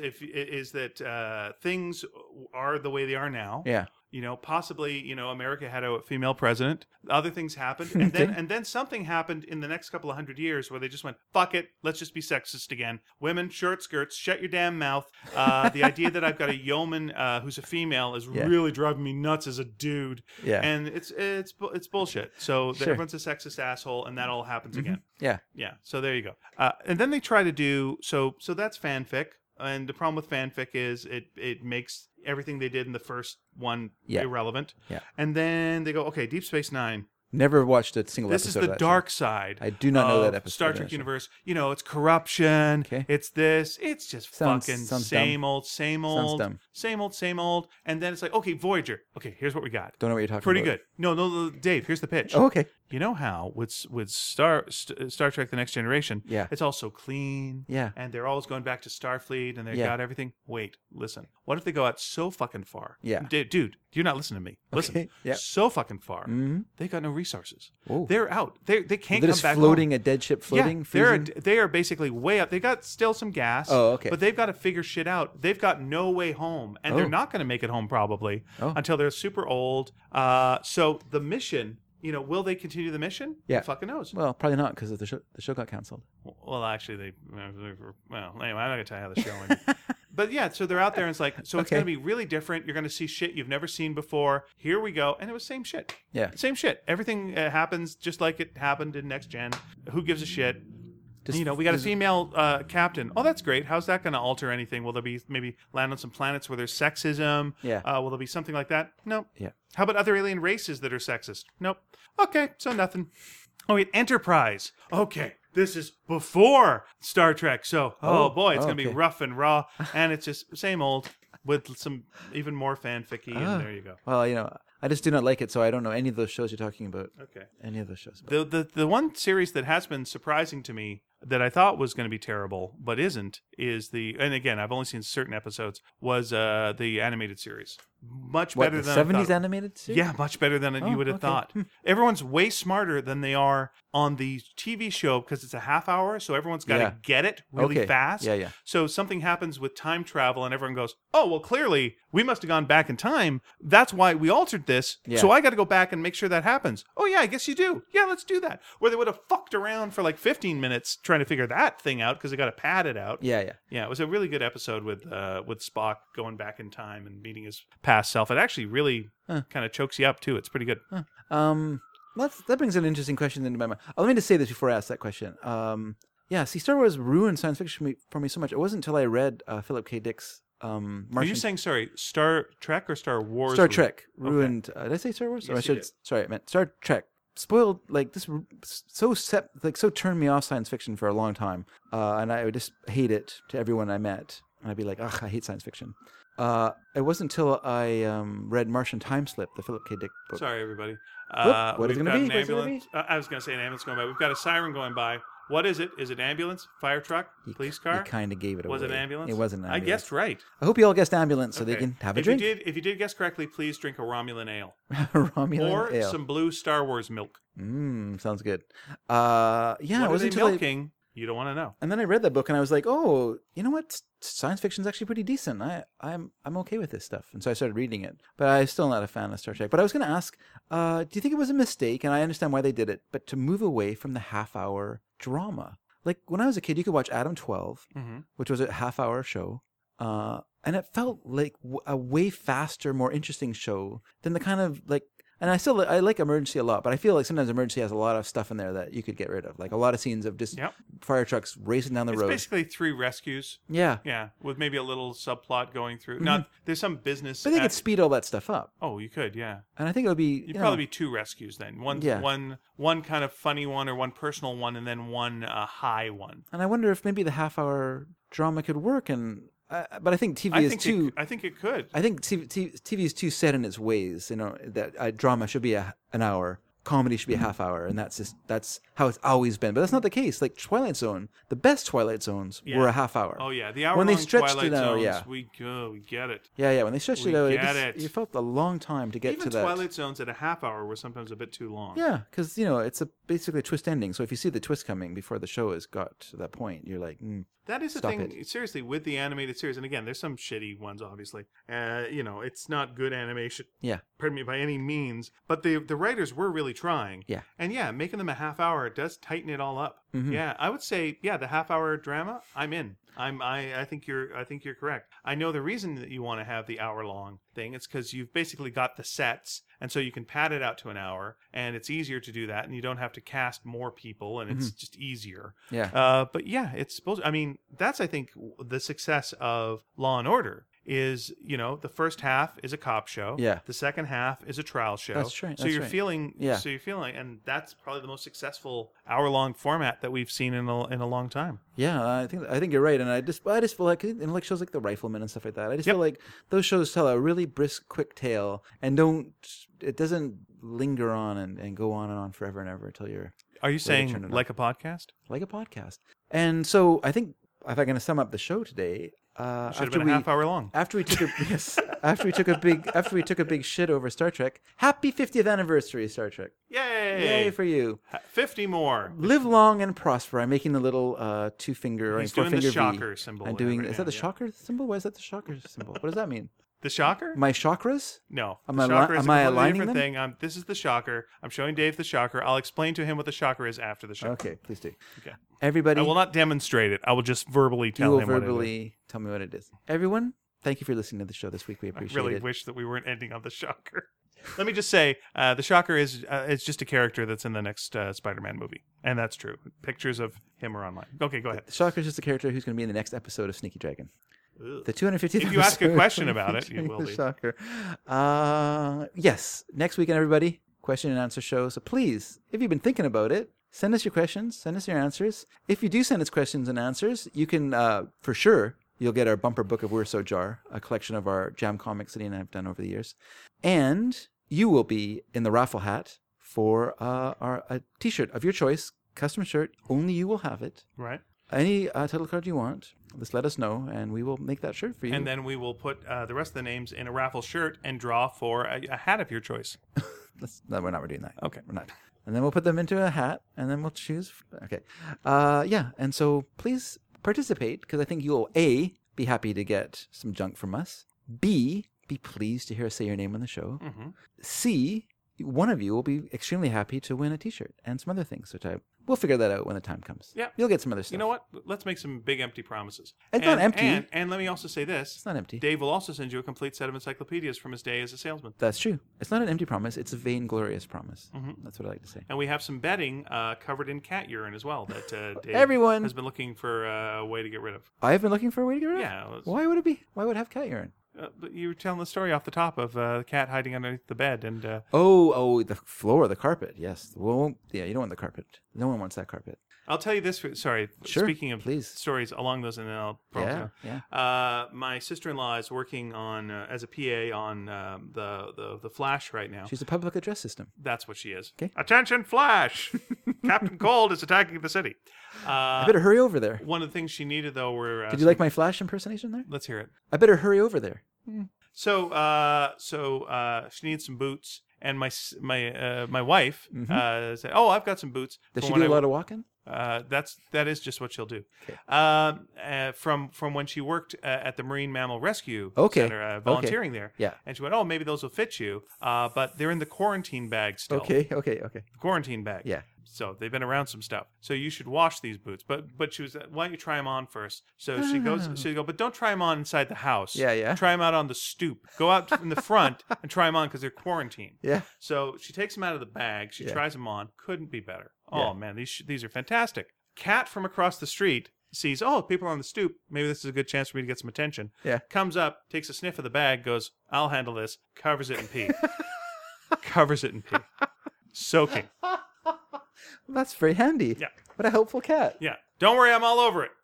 that things are the way they are now. Yeah. Possibly, America had a female president. Other things happened, and then something happened in the next couple of 100 years where they just went, "Fuck it, let's just be sexist again. Women, short skirts, shut your damn mouth." The idea that I've got a yeoman who's a female is really driving me nuts as a dude. Yeah. And it's bullshit. So Sure. everyone's a sexist asshole, and that all happens again. Yeah. Yeah. So there you go. And then they try to do so that's fanfic. And the problem with fanfic is it makes everything they did in the first one irrelevant. Yeah. And then they go, okay, Deep Space Nine. Never watched a single This episode. is of the that dark show. side. I do not know that episode. Star of Trek that show. universe. It's corruption. Okay. It's this. It's just Sounds same dumb. old, Sounds dumb. same old. And then it's like, okay, Voyager. Okay, here's what we got. Don't know what you're talking Pretty about. good. No, Dave. Here's the pitch. Oh, okay. You know how with Star Trek: The Next Generation, Yeah. it's all so clean, Yeah. and they're always going back to Starfleet, and they've Yeah. got everything. Wait, listen. What if they go out so fucking far? Yeah. Dude, you're not listening to me. Listen, Okay, yeah. so fucking far. Mm-hmm. They got no resources. Oh. They're out. They can't They're come just back floating, home. a dead ship floating. Yeah, freezing? they are basically way up. They got still some gas. Oh, okay. But they've got to figure shit out. They've got no way home, and Oh. they're not going to make it home probably until they're super old. So the mission, will they continue the mission? Yeah. Who fucking knows? Well, probably not because the show got canceled. Well, actually, anyway, I'm not going to tell you how the show ended. But yeah, so they're out there and it's like, so it's Okay. going to be really different. You're going to see shit you've never seen before. Here we go. And it was same shit. Yeah. Same shit. Everything happens just like it happened in Next Gen. Who gives a shit? Just- We got a female captain. Oh, that's great. How's that going to alter anything? Will there be maybe land on some planets where there's sexism? Yeah. Will there be something like that? Nope. Yeah. How about other alien races that are sexist? Nope. Okay, so nothing. Oh, wait, Enterprise. Okay, this is before Star Trek. So, oh boy, it's going to be okay. rough and raw. And it's just same old with some even more fanficky. And there you go. Well, I just do not like it, so I don't know any of those shows you're talking about. Okay. Any of those shows. The one series that has been surprising to me that I thought was going to be terrible but isn't is and again I've only seen certain episodes, was the animated series. Much What, better the than I 70s thought. animated series? Yeah, much better than you would have okay. thought. Everyone's way smarter than they are on the TV show because it's a half hour, so everyone's got to Yeah. get it really Okay. fast. Yeah. So something happens with time travel, and everyone goes, "Oh, well, clearly we must have gone back in time. That's why we altered this. Yeah. So I got to go back and make sure that happens." Oh yeah, I guess you do. Yeah, let's do that. Where they would have fucked around for like 15 minutes trying to figure that thing out because they got to pad it out. Yeah. Yeah, it was a really good episode with Spock going back in time and meeting his past self. It actually really kind of chokes you up too. It's pretty good. That brings an interesting question into my mind. Let me just say this before I ask that question. See, Star Wars ruined science fiction for me so much. It wasn't until I read Philip K. Dick's Martian. Are you saying, sorry, Star Trek or Star Wars? Star Trek ruined. Did I say Star Wars? Yes, you did. Sorry, I meant Star Trek. Spoiled so turned me off science fiction for a long time, and I would just hate it to everyone I met. and I'd be like, ugh, I hate science fiction. It wasn't until I read Martian Time Slip, the Philip K. Dick book. Sorry, everybody. What is it we've gonna got be? an ambulance. I was going to say an ambulance going by. We've got a siren going by. What is it? Is it ambulance, fire truck, police car? You kind of gave it away. Was it an ambulance? It wasn't an ambulance. I guessed right. I hope you all guessed ambulance so they Okay. can have a if drink. If you did guess correctly, please drink a Romulan ale. Romulan or ale. some blue Star Wars milk. Sounds good. Yeah, What it are wasn't they until milking? You don't want to know. and then I read that book and I was like, oh, you know what? Science fiction's actually pretty decent. I'm okay with this stuff. And so I started reading it. But I'm still not a fan of Star Trek. But I was going to ask, do you think it was a mistake? And I understand why they did it, but to move away from the half-hour drama. Like when I was a kid, you could watch Adam 12, which was a half-hour show. And it felt like a way faster, more interesting show than the kind of like. And I like Emergency a lot, but I feel like sometimes Emergency has a lot of stuff in there that you could get rid of, like a lot of scenes of just fire trucks racing down the road. It's basically 3 rescues. Yeah, with maybe a little subplot going through. Now, there's some business. but they could speed all that stuff up. Oh, you could, yeah. And I think it would be You'd probably be 2 rescues then. One kind of funny one or one personal one, and then one high one. And I wonder if maybe the half-hour drama could work. And but I think TV is too. I think it could. I think TV is too set in its ways. You know that drama should be an hour, comedy should be a half hour, and that's how it's always been. But that's not the case. Like Twilight Zone, the best Twilight Zones were a half hour. Oh yeah, the hour when long they stretched Twilight it out, Zones, we get it. Yeah. When they stretched it out, you felt a long time to get Even to that. Twilight Zones at a half hour were sometimes a bit too long. Yeah, because it's basically a twist ending. So if you see the twist coming before the show has got to that point, you're like, that is the stop thing. it. Seriously, with the animated series, and again, there's some shitty ones, obviously. It's not good animation. Yeah. Pardon me, by any means. But the writers were really trying. Yeah. And making them a half hour does tighten it all up. Mm-hmm. Yeah, I would say, the half hour drama, I'm in. I think you're correct. I know the reason that you want to have the hour long thing. It's because you've basically got the sets, and so you can pad it out to an hour, and it's easier to do that, and you don't have to cast more people, and it's just easier. Yeah. But it's supposed. I mean, that's I think the success of Law and Order. Is the first half is a cop show. Yeah. The second half is a trial show. That's right. So you're feeling. Yeah. So you're feeling, and that's probably the most successful hour-long format that we've seen in a long time. Yeah, I think you're right, and I just feel like like shows like The Rifleman and stuff like that. I just feel like those shows tell a really brisk, quick tale, and it doesn't linger on and go on and on forever and ever until you're. Are you saying like a podcast? Like a podcast, and so I think if I'm going to sum up the show today. Should have been a half hour long. After we took a big shit over Star Trek. Happy 50th anniversary, Star Trek! Yay for you! 50 more. Live long and prosper. I'm making the little 2-finger He's or 4-finger doing the V. shocker symbol. I'm doing. Is that the shocker symbol? Why is that the shocker symbol? What does that mean? The shocker? My chakras? No. Am the I shocker is am a I completely aligning different them? thing. This is the shocker. I'm showing Dave the shocker. I'll explain to him what the shocker is after the show. Okay, please do. Okay. Everybody, I will not demonstrate it. I will just verbally you tell will him what it is. verbally tell me what it is. Everyone, thank you for listening to the show this week. We appreciate I really it. wish that we weren't ending on the shocker. Let me just say, the shocker is it's just a character that's in the next Spider-Man movie, and that's true. Pictures of him are online. Okay, go ahead. The shocker is just a character who's going to be in the next episode of Sneaky Dragon. Ugh. The 250th. If you ask a question about it, you will the be. Shocker. Yes, next weekend, everybody. Question and answer show. So please, if you've been thinking about it, send us your questions. Send us your answers. If you do send us questions and answers, you can for sure. You'll get our bumper book of We're So Jar, a collection of our Jam comics that Ian and I have done over the years, and you will be in the raffle hat for a T-shirt of your choice, custom shirt. Only you will have it. Right. Any title card you want, just let us know, and we will make that shirt for you. And then we will put the rest of the names in a raffle shirt and draw for a hat of your choice. No, we're not doing that. Okay. We're not. And then we'll put them into a hat, and then we'll choose. Okay. And so please participate, because I think you'll, A, be happy to get some junk from us. B, be pleased to hear us say your name on the show. Mm-hmm. C, one of you will be extremely happy to win a T-shirt and some other things, which we'll figure that out when the time comes. Yeah. You'll get some other stuff. You know what? Let's make some big empty promises. It's not empty. And let me also say this. It's not empty. Dave will also send you a complete set of encyclopedias from his day as a salesman. That's true. It's not an empty promise. It's a vainglorious promise. Mm-hmm. That's what I like to say. And we have some bedding covered in cat urine as well that Dave has been looking for a way to get rid of. I've been looking for a way to get rid of? Yeah. Why would it be? Why would it have cat urine? But you were telling the story off the top of the cat hiding underneath the bed, and The floor, the carpet. Yes. Well, yeah, you don't want the carpet. No one wants that carpet. I'll tell you this. Sorry. Sure, Speaking of please. stories along those, and then I'll probably. Yeah. My sister-in-law is working on as a PA on the Flash right now. She's a public address system. That's what she is. Okay. Attention, Flash! Captain Cold is attacking the city. I better hurry over there. One of the things she needed, though, were. Did you like my Flash impersonation there? Let's hear it. I better hurry over there. So she needs some boots, and my wife said, "Oh, I've got some boots." Does she do a lot of walking? That is just what she'll do. Okay. From when she worked at the Marine Mammal Rescue Okay. Center, volunteering there. Yeah. And she went, "Oh, maybe those will fit you," but they're in the quarantine bag still. Okay. The quarantine bag. Yeah. So they've been around some stuff. So you should wash these boots. But she was, why don't you try them on first? So she goes, but don't try them on inside the house. Yeah. Try them out on the stoop. Go out in the front and try them on because they're quarantined. Yeah. So she takes them out of the bag. She tries them on. Couldn't be better. Yeah. Oh man, these are fantastic. Cat from across the street sees, oh, people are on the stoop. Maybe this is a good chance for me to get some attention. Yeah. Comes up, takes a sniff of the bag, goes, I'll handle this. Covers it in pee. Covers it in pee. Soaking. That's very handy. Yeah. What a helpful cat. Yeah. Don't worry, I'm all over it.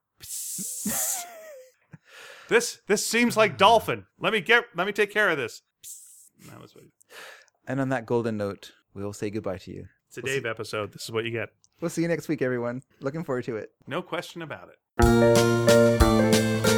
This seems like dolphin. Let me take care of this. That was what. And on that golden note, we'll say goodbye to you. It's a Dave episode. This is what you get. We'll see you next week, everyone. Looking forward to it. No question about it.